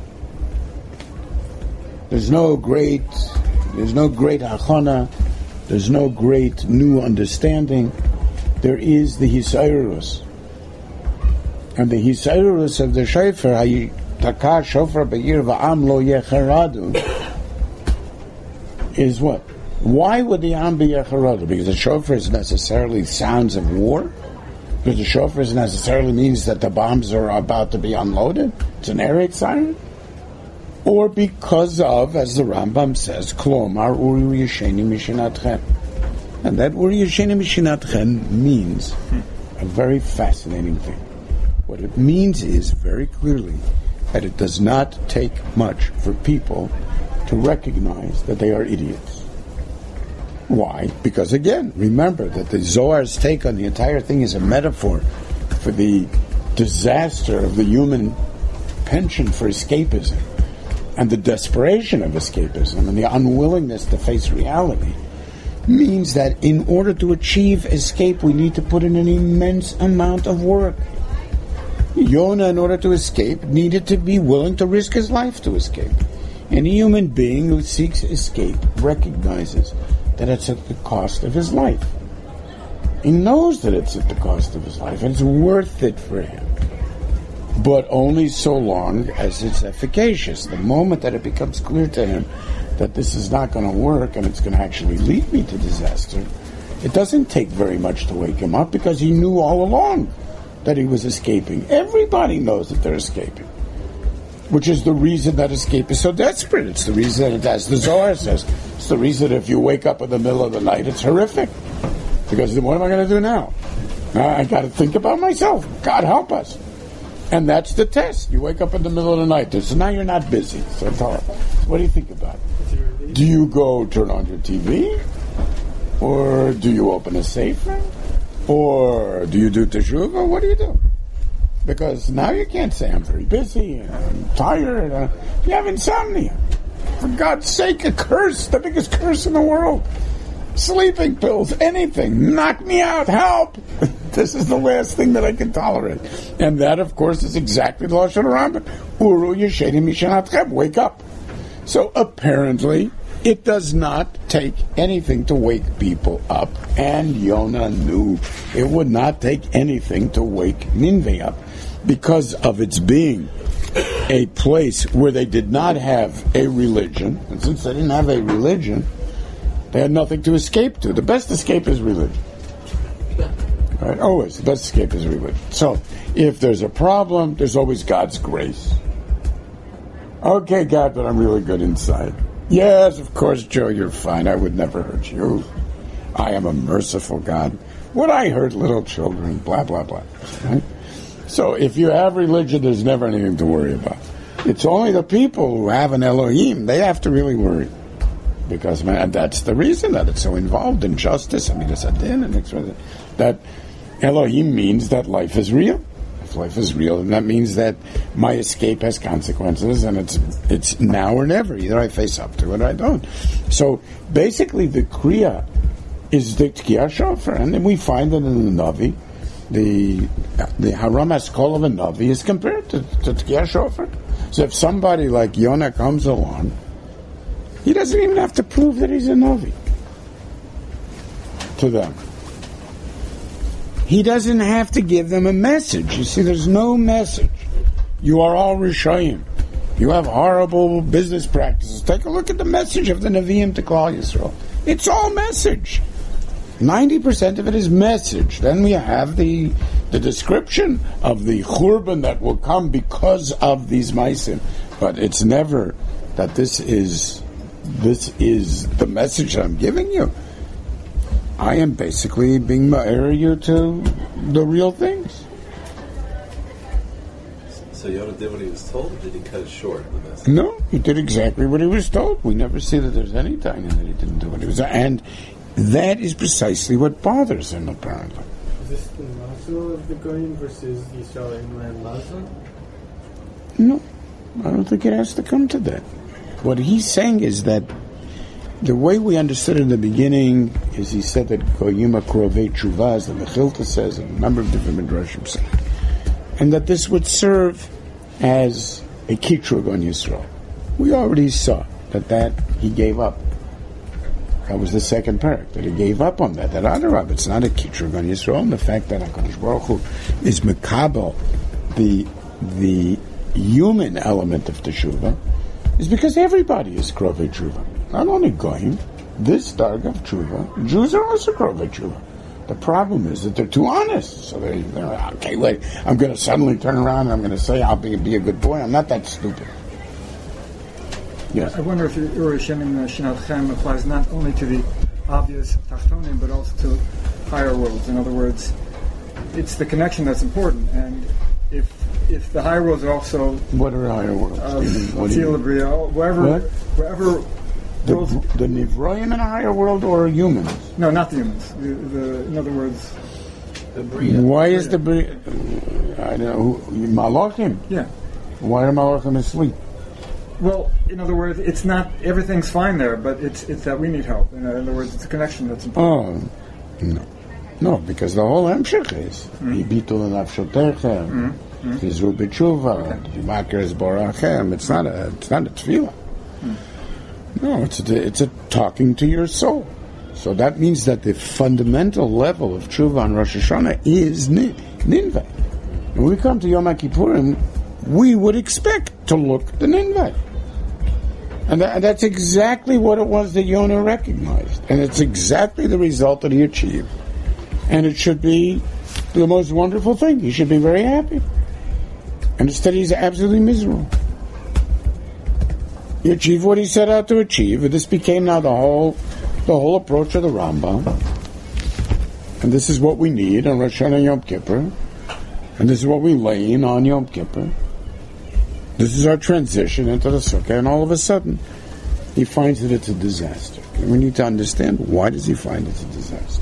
There's no great hachana. There's no great new understanding. There is the hisayrus. And the hisayrus of the shofar, Taka shofar be'ir va'am lo yecharadu, is what? Why would the am be yecharadu? Because the shofar is necessarily sounds of war? Because the shofar necessarily means that the bombs are about to be unloaded? It's an air raid siren? Or because of, as the Rambam says, Klomar Uri Yesheni Mishinatchem. And that Uri Yesheni Mishinatchem means a very fascinating thing. What it means is, very clearly, that it does not take much for people to recognize that they are idiots. Why? Because again, remember that the Zohar's take on the entire thing is a metaphor for the disaster of the human penchant for escapism, and the desperation of escapism, and the unwillingness to face reality, means that in order to achieve escape, we need to put in an immense amount of work. Yonah, in order to escape, needed to be willing to risk his life to escape. Any human being who seeks escape recognizes that it's at the cost of his life. He knows that it's at the cost of his life, and it's worth it for him. But only so long as it's efficacious. The moment that it becomes clear to him that this is not going to work and it's going to actually lead me to disaster, it doesn't take very much to wake him up, because he knew all along that he was escaping. Everybody knows that they're escaping, which is the reason that escape is so desperate. It's the reason that, as the Zohar says, it's the reason that if you wake up in the middle of the night, it's horrific. Because then what am I going to do now? I got to think about myself. God help us. And that's the test. You wake up in the middle of the night. So now you're not busy. So tell her, what do you think about it? Do you go turn on your TV? Or do you open a sefer? Or do you do teshuvah? What do you do? Because now you can't say, I'm very busy, and I'm tired. You have insomnia. For God's sake, a curse, the biggest curse in the world. Sleeping pills, anything. Knock me out, help! This is the last thing that I can tolerate. And that, of course, is exactly the Lashon Rambam. Uru yesheni mishanatchem, wake up. So apparently, it does not take anything to wake people up. And Yonah knew it would not take anything to wake Nineveh up, because of its being a place where they did not have a religion. And since they didn't have a religion, they had nothing to escape to. The best escape is religion. Right? Always, the best escape is religion. So, if there's a problem, there's always God's grace. Okay, God, but I'm really good inside. Yes, of course, Joe, you're fine. I would never hurt you. I am a merciful God. What I hurt little children, blah, blah, blah. Right? So if you have religion, there's never anything to worry about. It's only the people who have an Elohim, they have to really worry. Because man, that's the reason that it's so involved in justice. I mean, it's a din and that Elohim means that life is real. If life is real, then that means that my escape has consequences, and it's now or never. Either I face up to it or I don't. So basically, the Kriya is the Tkiyah Shofar, and then we find that in the Navi, the Haram Haskol of a Navi is compared to Tkiyah Shofar. So if somebody like Yonah comes along, he doesn't even have to prove that he's a Navi to them. He doesn't have to give them a message. You see, there's no message. You are all Rishayim. You have horrible business practices. Take a look at the message of the Nevi'im to Klal Yisrael. It's all message. 90% of it is message. Then we have the description of the Churban that will come because of these Maisim. But it's never that this is the message I'm giving you. I am basically being ma'er you to the real things. So Yonah did what he was told, or did he cut it short? The message? No, he did exactly what he was told. We never see that there's any time that he didn't do what he was. And that is precisely what bothers him, apparently. Is this the Mazel of the Goyim versus Yisrael and Mazel? No, I don't think it has to come to that. What he's saying is that the way we understood in the beginning is he said that Goyim Krovei Tshuva, as the Mechilta says, and a number of different Midrashim say, and that this would serve as a kitrug on Yisrael. We already saw that he gave up. That was the second parak, that he gave up on that. That Adarab, it's not a kitrug on Yisrael, and the fact that HaKadosh Baruch Hu is mekabel, the human element of Teshuvah, is because everybody is Krovei Tshuva. Not only Goyim, this darg of Tshuva, Jews are also Krovei Tshuva. The problem is that they're too honest. So they're okay, wait, I'm going to suddenly turn around and I'm going to say I'll be a good boy. I'm not that stupid. Yes. I wonder if Uri Hashem in Shinat Chem applies not only to the obvious Tachtonim, but also to higher worlds. In other words, it's the connection that's important. And if the higher worlds are also... What are higher worlds? Wherever the Nivroim in a higher world or humans? No, not the humans. In other words... The Bria. Why is the Bria... I don't know. Malachim? Yeah. Why are Malachim asleep? Well, in other words, it's not... Everything's fine there, but it's that we need help. In other words, it's a connection that's important. Oh, no. No, because the whole Hemshech is Yibitul Nafshotechem, Chizru B'Tshuva, Yimakir Es Borachem. It's not a tefillah. No, it's a talking to your soul. So that means that the fundamental level of Tshuva on Rosh Hashanah is Ninveh. When we come to Yom Kippurim, we would expect to look at the Ninveh. And that's exactly what it was that Yonah recognized. And it's exactly the result that he achieved. And it should be the most wonderful thing. He should be very happy. And instead he's absolutely miserable. He achieved what he set out to achieve, and this became now the whole approach of the Rambam. And this is what we need on Rosh Hashanah Yom Kippur. And this is what we lay in on Yom Kippur. This is our transition into the Sukkah, and all of a sudden he finds that it's a disaster. And we need to understand, why does he find it's a disaster?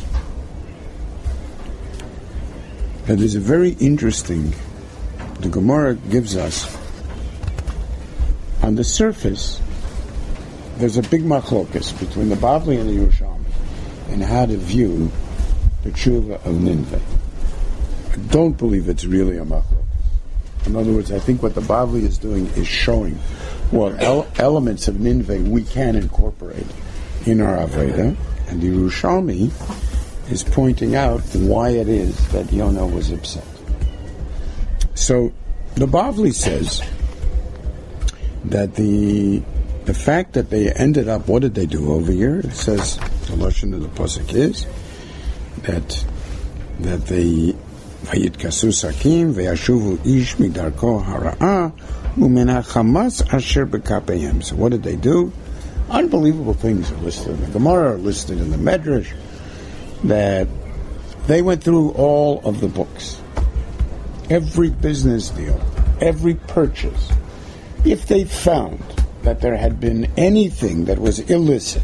That is a very interesting, the Gemara gives us, on the surface, there's a big machlokas between the Bavli and the Yerushalmi in how to view the tshuva of Ninveh. I don't believe it's really a machlokas. In other words, I think what the Bavli is doing is showing what elements of Ninveh we can incorporate in our Aveda, and the Yerushalmi is pointing out why it is that Yonah was upset. So the Bavli says that the fact that they ended up, what did they do over here? It says, the Lashon of the Pasuk is that they Vayitkasu Sakim Vayashuvu Ish Midarko Hara'a Umena Chamas Asher B'Kapeyem. So what did they do? unbelievable things are listed in the Gemara, are listed in the Medrash, that they went through all of the books. Every business deal, every purchase. If they found that there had been anything that was illicit,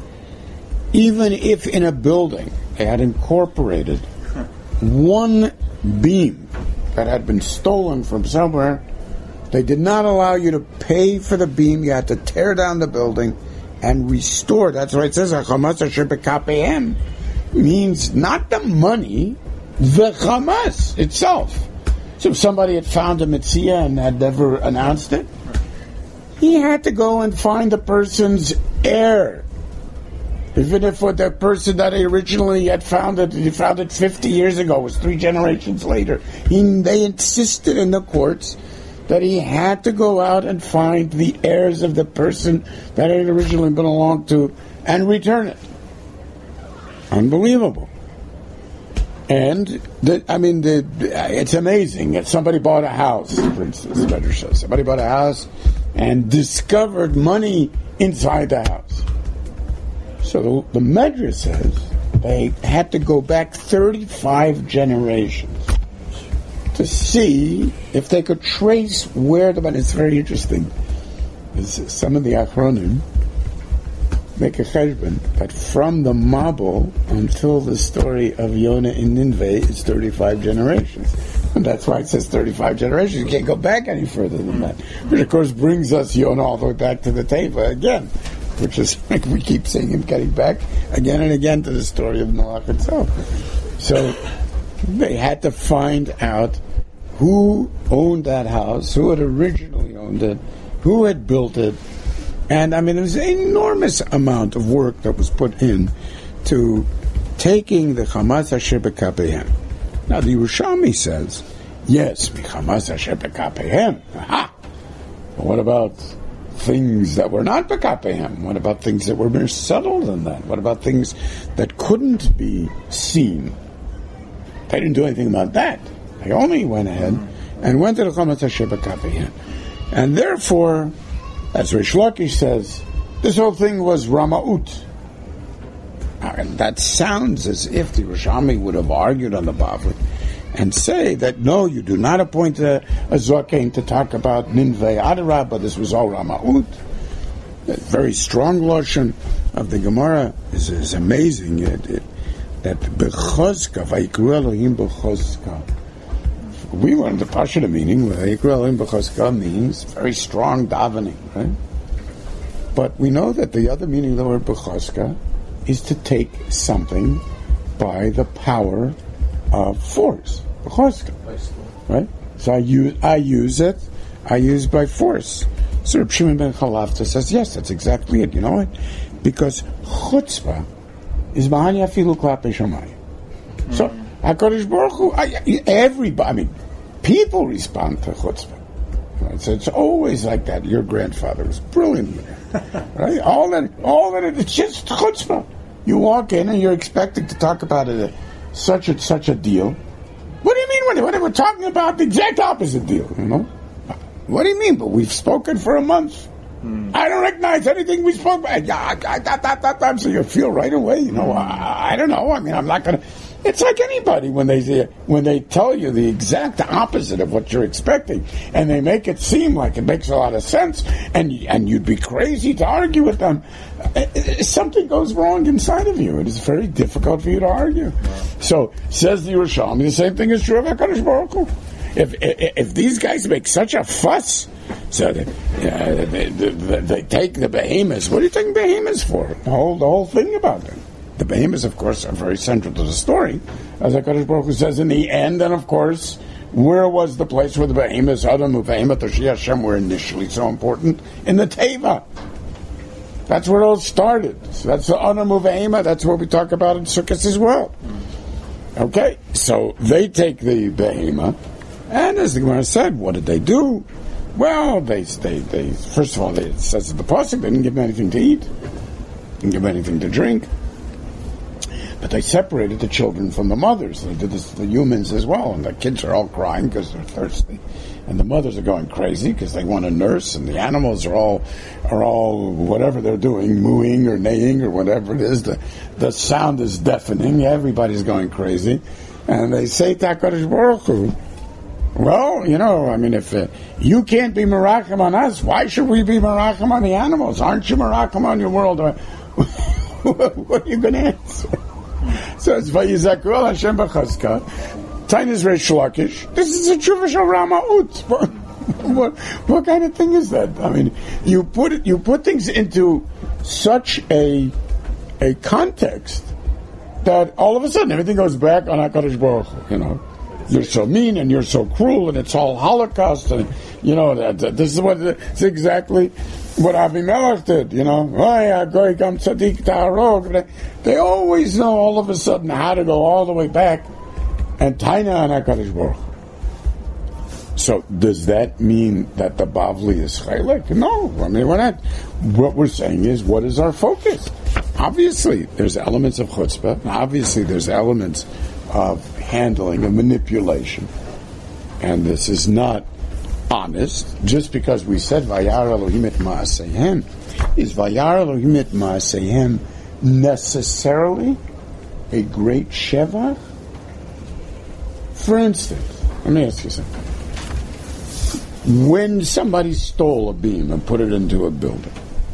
even if in a building they had incorporated one beam that had been stolen from somewhere, they did not allow you to pay for the beam. You had to tear down the building and restore. That's why it says Chamas Asher B'Kapeihem means not the money, the Chamas itself. So if somebody had found a Metzia and had never announced it, he had to go and find the person's heir. Even if the person that originally had found it, he found it 50 years ago, was 3 generations later. They insisted in the courts that he had to go out and find the heirs of the person that it originally belonged to and return it. Unbelievable. And, it's amazing. If somebody bought a house, for instance, the Medrash says, somebody bought a house and discovered money inside the house. So the Medrash says they had to go back 35 generations to see if they could trace where the money. It's very interesting. Some of the Achronim make a cheshbon that from the Mabul until the story of Yonah in Nineveh is 35 generations. And that's why it says 35 generations. You can't go back any further than that. Which, of course, brings us Yonah all the way back to the Teva again, which is like we keep seeing him getting back again and again to the story of Noach itself. So they had to find out who owned that house, who had originally owned it, who had built it. And there was an enormous amount of work that was put in to taking the Chamas Asher B'Kapeihem. Now the Yerushalmi says, yes, Chamas Asher B'Kapeihem. Aha! But what about things that were not B'Kapeihem? What about things that were more subtle than that? What about things that couldn't be seen? They didn't do anything about that. They only went ahead and went to the Chamas Asher B'Kapeihem. And therefore, as Rish Lakish says, this whole thing was Rama'ut. And that sounds as if the Yerushalmi would have argued on the Bavli and say that, no, you do not appoint a Zokain to talk about Ninveh Adarab, but this was all Rama'ut. The very strong lotion of the Gemara is amazing. That Bechozka, Vayikru Elohim Bechozka. We learned the Pashto meaning, Vayikru Elohim Bechozka means very strong davening, right? But we know that the other meaning of the word Bechozka is to take something by the power of force. Right? So I use it by force. So Reb Shimon ben Chalafta says, yes, that's exactly it. You know what? Because chutzpah is ma'ani afilu klapei shamayim. So HaKadosh Baruch Hu, everybody, people respond to chutzpah. Right? So it's always like that. Your grandfather was brilliant. Right? All that it's just chutzpah. You walk in and you're expected to talk about such a deal. What do you mean? We're talking about the exact opposite deal, you know? What do you mean? But we've spoken for a month. I don't recognize anything we spoke about. So you feel right away, you know, I don't know. I'm not going to... It's like anybody when they tell you the exact opposite of what you're expecting, and they make it seem like it makes a lot of sense, and you'd be crazy to argue with them. Something goes wrong inside of you. It is very difficult for you to argue. So says the Yerushalmi, the same thing is true of HaKadosh Baruch Hu. If these guys make such a fuss, so they take the behemoths. What do you take behemoths for? The whole thing about them. The behemoths, of course, are very central to the story, as HaKadosh Baruch Hu says in the end. And of course, where was the place where the behemoths, Adam u'behemoth Toshi Hashem, were initially so important? In the Teva. That's where it all started. So that's the Adam u'behemoth. That's what we talk about in Sukkot as well. Okay, so they take the behemoth, and as the Gemara said, what did they do? Well, they first of all, it says in the pasuk, they didn't give them anything to eat, didn't give them anything to drink. But they separated the children from the mothers. They did this to the humans as well, and the kids are all crying because they're thirsty, and the mothers are going crazy because they want a nurse, and the animals are all whatever they're doing, mooing or neighing or whatever it is. The sound is deafening. Everybody's going crazy, and they say to HaKadosh Baruch Hu, well, if you can't be Merachim on us, why should we be Merachim on the animals? Aren't you Merachim on your world? What are you going to answer? So it's Vayizaku al Hashem b'chazka. Tainis Reish Lakish. This is a tshuva shel Ramaut. What kind of thing is that? I mean, you put things into such a context that all of a sudden everything goes back on HaKadosh Baruch Hu, You're so mean and you're so cruel and it's all Holocaust and this is exactly what Avimelech did. They always know all of a sudden how to go all the way back and Taina on HaKadosh Baruch Hu. So does that mean that the Bavli is Chaylik? No, we're not. What we're saying is, what is our focus? Obviously, there's elements of chutzpah. Obviously, there's elements of handling and manipulation. And this is not honest. Just because we said Vayar Elohim et Ma'asehem, is Vayar Elohim et Ma'asehem necessarily a great shevach? For instance, let me ask you something. When somebody stole a beam and put it into a building,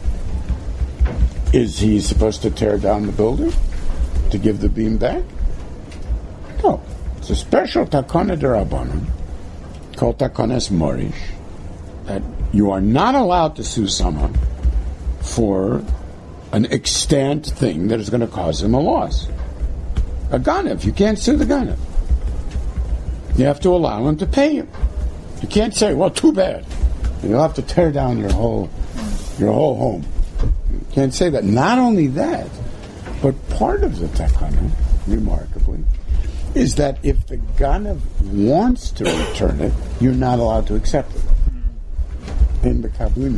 is he supposed to tear down the building to give the beam back? No. It's a special takana d'Rabbanan called takanas morish that you are not allowed to sue someone for an extant thing that is going to cause him a loss. A ganav, you can't sue the ganav. You have to allow him to pay you. You can't say, well, too bad. You'll have to tear down your whole home. You can't say that. Not only that, but part of the takana, remarkably, is that if the ganav wants to return it, you're not allowed to accept it. In the Kabbalah.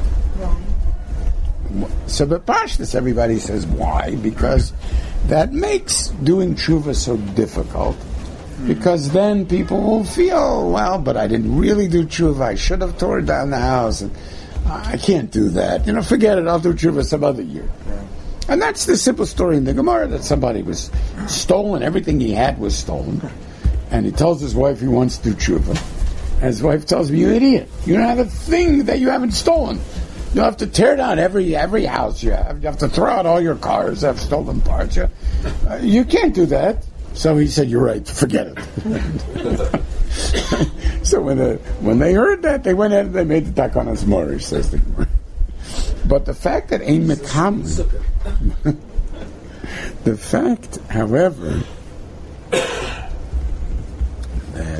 So b'pashtus, everybody says, why? Because that makes doing tshuva so difficult. Because then people will feel, well, but I didn't really do tshuva. I should have torn down the house. And I can't do that. Forget it. I'll do tshuva some other year. Yeah. And that's the simple story in the Gemara, that somebody was stolen. Everything he had was stolen. And he tells his wife he wants to do tshuva. And his wife tells him, you idiot. You don't have a thing that you haven't stolen. You have to tear down every house you have. You have to throw out all your cars that have stolen parts. You can't do that. So he said, you're right, forget it. So when they heard that, they went ahead and they made the takanas morish, says the Gemara. But the fact that ein mekam, the fact, however, that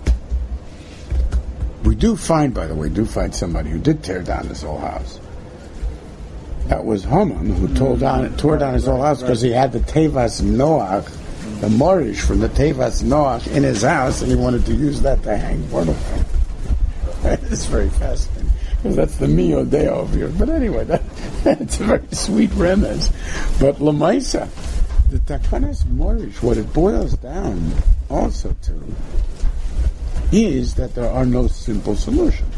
we do find somebody who did tear down his whole house. That was Haman, who tore down his whole house because he had the Tevas Noach, the Morish from the Tevas Noach in his house, and he wanted to use that to hang Mordechai. It's very fascinating, because that's the Mio Deo over here. But anyway, that's a very sweet remez. But Lamaisa, the Takanas Morish, what it boils down also to is that there are no simple solutions.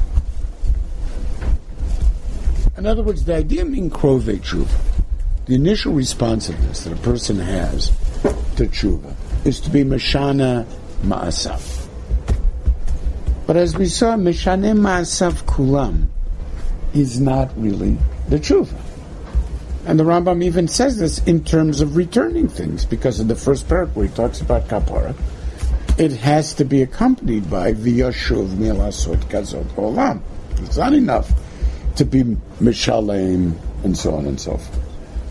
In other words, the idea of being krove tshuva, the initial responsiveness that a person has to tshuva, is to be meshana ma'asav. But as we saw, meshane ma'asav kulam is not really the tshuva. And the Rambam even says this in terms of returning things, because in the first parak where he talks about kapara, it has to be accompanied by v'yashuv mi'lasot kazot olam. It's not enough to be mishalem and so on and so forth.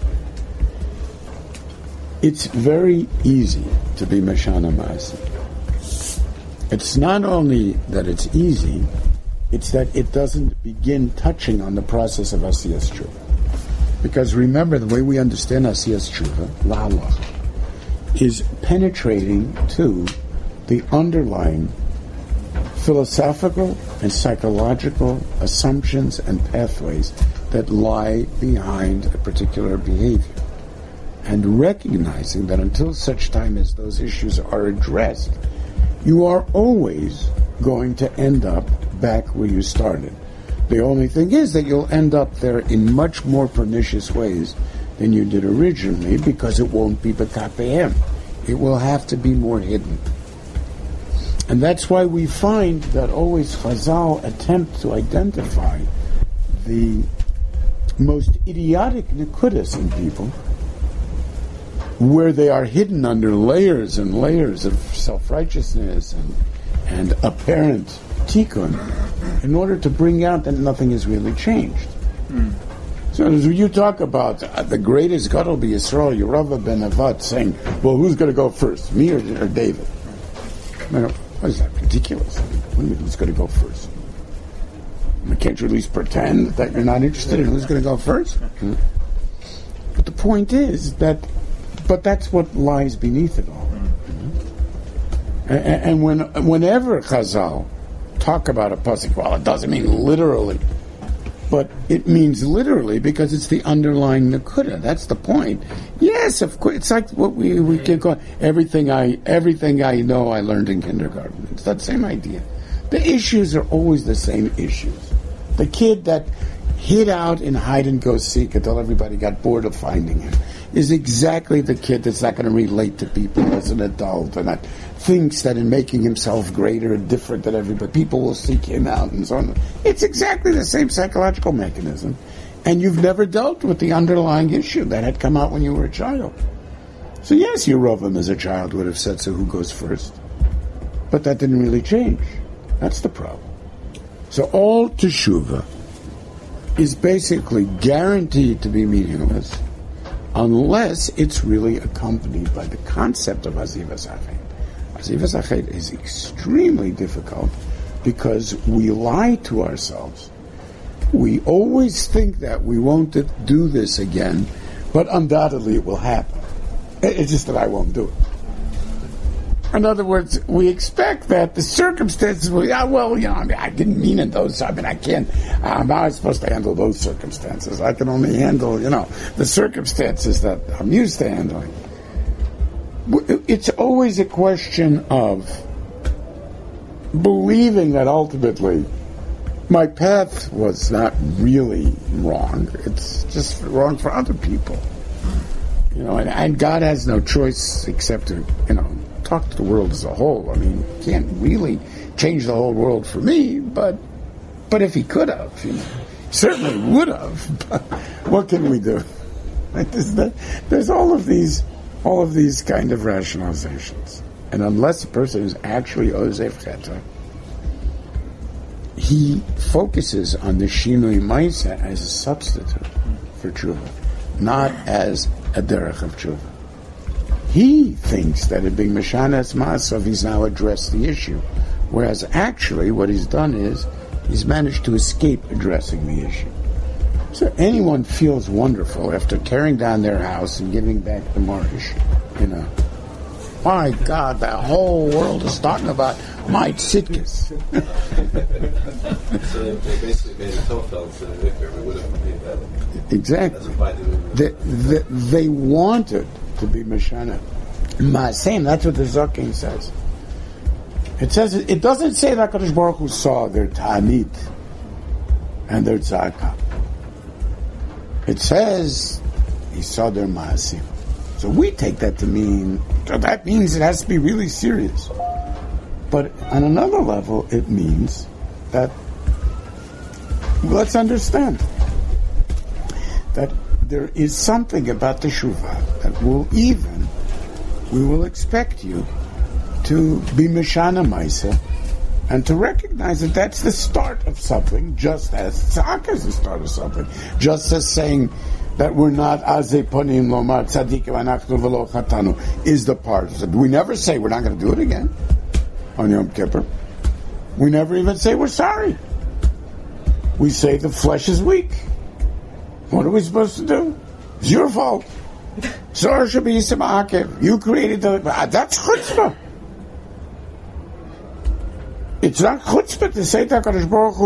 It's very easy to be meshana ma'asav. It's not only that it's easy, it's that it doesn't begin touching on the process of asiyas tshuva. Because remember, the way we understand asiyas tshuva, la'alach, is penetrating to the underlying philosophical and psychological assumptions and pathways that lie behind a particular behavior. and recognizing that until such time as those issues are addressed, you are always going to end up back where you started. The only thing is that you'll end up there in much more pernicious ways than you did originally, because it won't be b'kapehem. It will have to be more hidden. And that's why we find that always Chazal attempt to identify the most idiotic nekudas in people, where they are hidden under layers and layers of self-righteousness and apparent tikkun, in order to bring out that nothing has really changed. So as you talk about the greatest Gadol B'Yisrael, Yerava ben Avat, saying, well, who's going to go first, me or David? What is that, ridiculous? Who's going to go first? Can't you at least pretend that you're not interested in who's going to go first? But the point is that, but that's what lies beneath it all. And whenever Chazal talk about a pasuk, well, it doesn't mean literally, but it means literally because it's the underlying nekuda. That's the point. Yes, of course. It's like what we can call everything I know I learned in kindergarten. It's that same idea. The issues are always the same issues. The kid that hid out in hide and go seek until everybody got bored of finding him is exactly the kid that's not going to relate to people as an adult, and that thinks that in making himself greater and different than everybody, people will seek him out and so on. It's exactly the same psychological mechanism, and you've never dealt with the underlying issue that had come out when you were a child. So yes, Yerovam as a child would have said, so who goes first? But that didn't really change. That's the problem. So all teshuvah is basically guaranteed to be meaningless unless it's really accompanied by the concept of Azivas Achet. Azivas Achet is extremely difficult because we lie to ourselves. We always think that we won't do this again, but undoubtedly it will happen. It's just that I won't do it. In other words, we expect that the circumstances will, I didn't mean it those, I can't, how am I supposed to handle those circumstances? I can only handle, the circumstances that I'm used to handling. It's always a question of believing that ultimately my path was not really wrong. It's just wrong for other people. And God has no choice except to, talk to the world as a whole. Can't really change the whole world for me, but if he could have, certainly would have. But what can we do? There's all of these kind of rationalizations, and unless a person is actually Ozef Cheta, he focuses on the Shinui Maisa as a substitute for tshuva, not as a derech of tshuva. He thinks that in being Meshanas Ma'asav, he's now addressed the issue, whereas actually what he's done is he's managed to escape addressing the issue. So anyone feels wonderful after tearing down their house and giving back the mortgage. My God, the whole world is talking about my tzidkes. So they basically made a Tofel instead of Viktor. We would have made that. Exactly. They wanted to be Meshana. Ma'aseh, that's what the Zokin says. It doesn't say that HaKadosh Baruch Hu saw their ta'anit and their tzedakah. It says he saw their ma'asim. So we take that to mean, that means it has to be really serious. But on another level, it means that, let's understand that there is something about the Teshuvah that we will expect you to be Meshana Maisa and to recognize that that's the start of something, just as Tzedakah is the start of something, just as saying that we're not Azei Ponim Lomar Tzadik V'anachnu V'lo Chatanu is the part. We never say we're not going to do it again on Yom Kippur. We never even say we're sorry. We say the flesh is weak. What are we supposed to do? It's your fault. Zor should be Yisamakev. You created that's chutzpah. It's not chutzpah to say to HaKadosh Baruch Hu,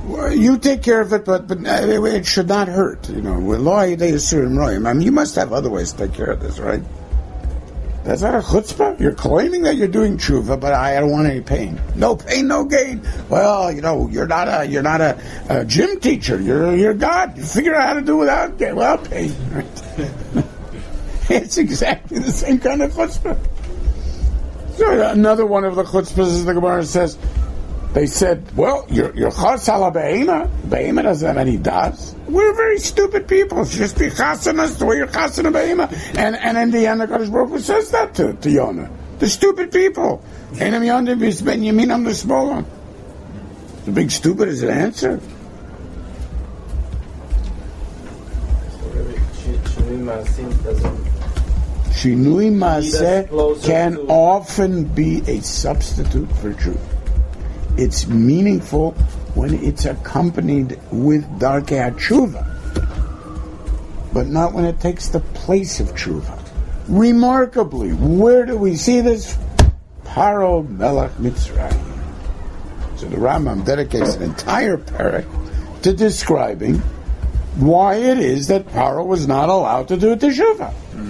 You take care of it, but it should not hurt. You know, I mean, you must have other ways to take care of this, right? That's not a chutzpah. You're claiming that you're doing tshuva, but I don't want any pain. No pain, no gain. Well, you know, you're not a gym teacher. You're God. You figure out how to do without pain. Right? It's exactly the same kind of chutzpah. So another one of the chutzpahs is the Gemara says. They said, well, you're chas ala be'ema. Be'ema doesn't have any das. We're very stupid people. Just be chasan us the way you're chasan a be'ema. And in the end, the Kadosh Baruch Hu says that to Yonah. The stupid people. Einam yondim v'isben yaminam l'smolon. The big stupid is an answer. Shinui Maaseh can often be a substitute for truth. It's meaningful when it's accompanied with Darkei HaTshuva, but not when it takes the place of Tshuva. Remarkably, where do we see this? Paro Melech Mitzrayim. So the Rambam dedicates an entire parak to describing why it is that Paro was not allowed to do Teshuvah.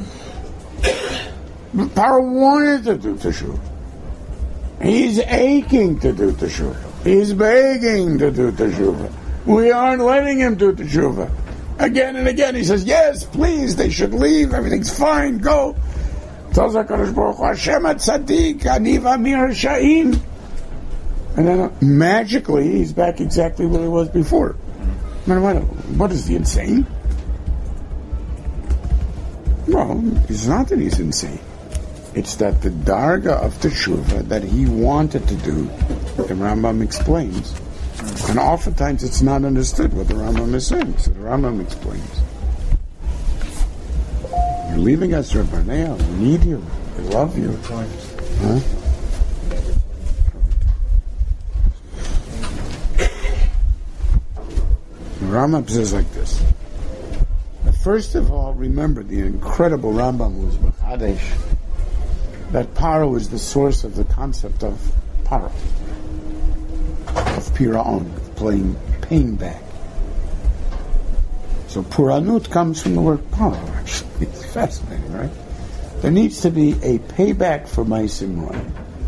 Paro wanted to do Teshuvah. He's aching to do Teshuvah. He's begging to do Teshuvah. We aren't letting him do Teshuvah. Again and again he says, yes, please, they should leave, everything's fine, go. Tells HaKadosh Baruch Hu, Hashem HaTzadik, Ani v'Amir Hasha'im. And then magically he's back exactly where he was before. What is he, insane? Well, it's not that he's insane. It's that the darga of Teshuvah that he wanted to do, the Rambam explains. And oftentimes it's not understood what the Rambam is saying. So the Rambam explains. You're leaving us, Reb Barnea. We need you. We love you. Huh? The Rambam says like this. First of all, remember the incredible Rambam was B'chadesh, that Paro is the source of the concept of Paro, of Piraon, of paying back. So Puranut comes from the word Paro, actually. It's fascinating, right? There needs to be a payback for Ma'asim Ra'im.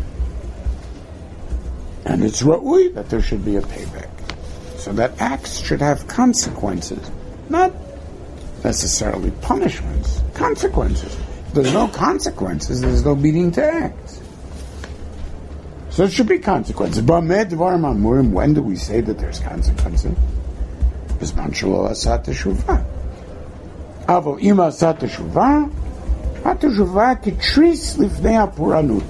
And it's Ra'ui that there should be a payback. So that acts should have consequences, not necessarily punishments, consequences. If there's no consequences, there's no meaning to act. So it should be consequences. When do we say that there's consequences? Bisman shelo asat teshuvah. Avol im asat teshuvah, hateshuvah ketris lifnei hapuranut.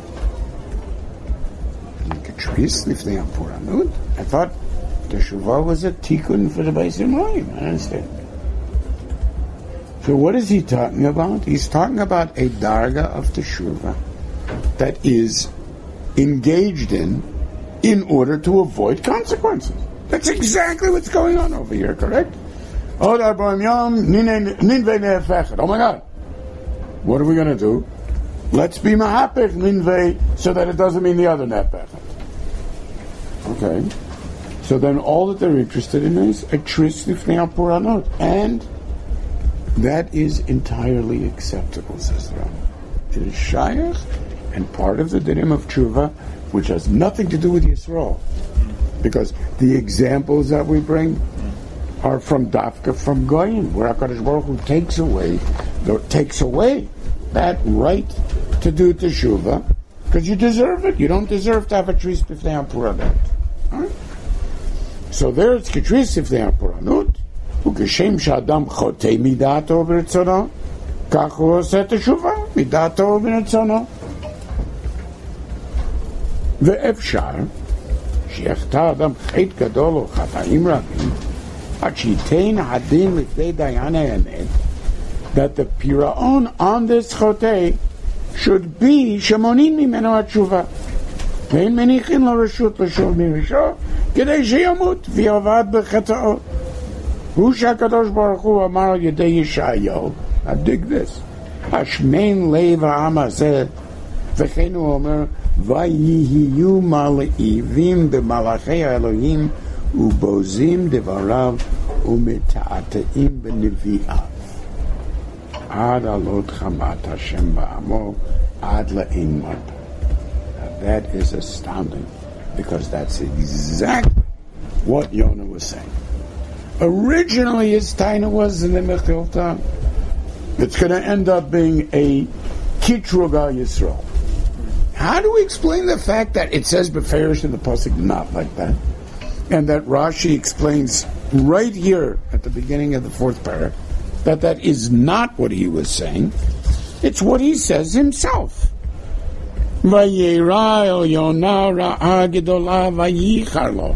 Ketris lifnei hapuranut? I thought teshuvah was a tikkun for the Ma'asim Ra'im. I understand. So what is he talking about? He's talking about a darga of teshuvah that is engaged in order to avoid consequences. That's exactly what's going on over here, correct? Oh my God. What are we going to do? Let's be mahapech ninvei so that it doesn't mean the other nepech. Okay. So then all that they're interested in is a tris lifnei hapuranot. And that is entirely acceptable, says the Rambam. It is shayach and part of the dinim of tshuva, which has nothing to do with Yisrael. Because the examples that we bring are from Dafka, from Goyim, where HaKadosh Baruch Hu takes away that right to do teshuvah, because you deserve it. You don't deserve to have a tris b'fnei hapuranut. Right? So there it's ketris b'fnei hapuranut, וכשם שאדם חוטא מדעתו וברצונו, כך הוא עושה תשובה מדעתו וברצונו. ואפשר שיחטא אדם חטא גדול או חטאים רבים, עד שייתן הדין לפני דיין האמת, that the piraon on this חוטא should be שמונין ממנו התשובה. ואין מניחים לו רשות לשאול מראשו, כדי שימות ויעבד בחטאו. Hu shakadosh baruch hu amar yedei Yeshayahu. Now dig this. Hashmein leiv ha'am hazeh v'chein hu omer vayihiyu mal'ivim b'malachei ha'elohim ובוזים דבריו ומתעתעים בנביאיו. עד עלות חמת השם בעמו, עד לאין מרפא. That is astounding, because that's exactly what Yonah was saying. Originally, his taina was in the Mechilta. It's going to end up being a Kitruga Yisrael. How do we explain the fact that it says Beferish in the Pasuk not like that? And that Rashi explains right here at the beginning of the fourth paragraph that is not what he was saying. It's what he says himself. Vayera el Yonah ra'a gedola vayichar lo.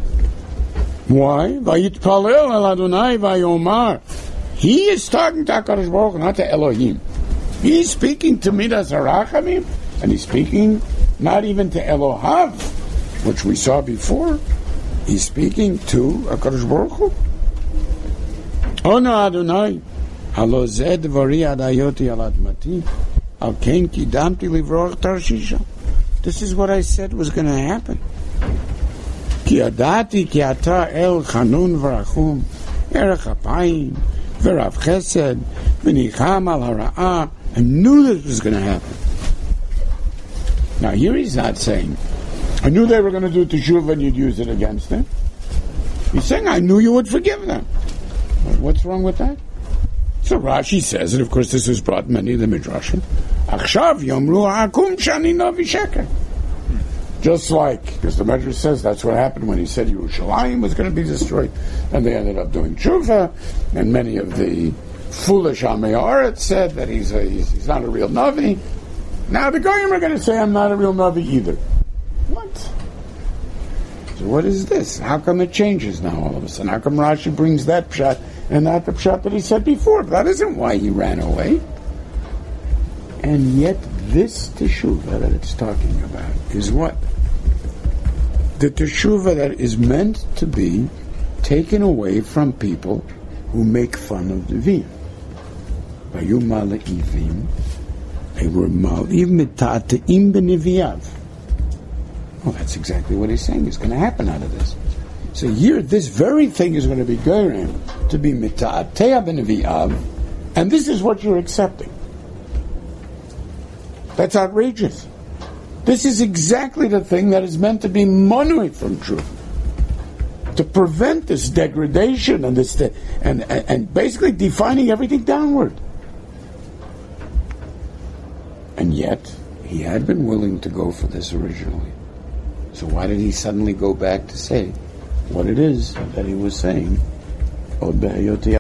Why? Vayitpalel el Adonai vayomar. He is talking to HaKadosh Baruch Hu, not to Elohim. He's speaking to Midas HaRachamim, and he's speaking not even to Elohav, which we saw before. He's speaking to HaKadosh Baruch Hu. Ono Adonai, halo zeh dvari adayoti al admati, al kein kidamti livroch tarshisha. This is what I said was going to happen. Ki adati ki ata el chanun v'rachum, erech apayim, v'rav chesed, v'nicham al hara'ah. I knew this was going to happen. Now here he's not saying, I knew they were going to do teshuvah and you'd use it against them. He's saying, I knew you would forgive them. What's wrong with that? So Rashi says, and of course this was brought in many of the Midrashim, Achshav yomru ha'akum shani navi sheker. Just like, because the Medrash says that's what happened when he said Yerushalayim was going to be destroyed, and they ended up doing tshuva, and many of the foolish Amei Haaretz said that he's not a real Navi. Now the Goyim are going to say I'm not a real Navi either. What? So what is this? How come it changes now all of a sudden? How come Rashi brings that pshat and not the pshat that he said before? That isn't why he ran away. And yet this teshuvah that it's talking about is what? The teshuvah that is meant to be taken away from people who make fun of the Nevi'im. Vayu mala'ivim, they were mal'iv mita'ata'im b'nevi'av. Well, that's exactly what he's saying is going to happen out of this. So here, this very thing is going to be going to be mita'ata'ah b'nevi'av, and this is what you're accepting. That's outrageous. This is exactly the thing that is meant to be monued from truth, to prevent this degradation and this and basically defining everything downward. And yet, he had been willing to go for this originally. So why did he suddenly go back to say what it is that he was saying?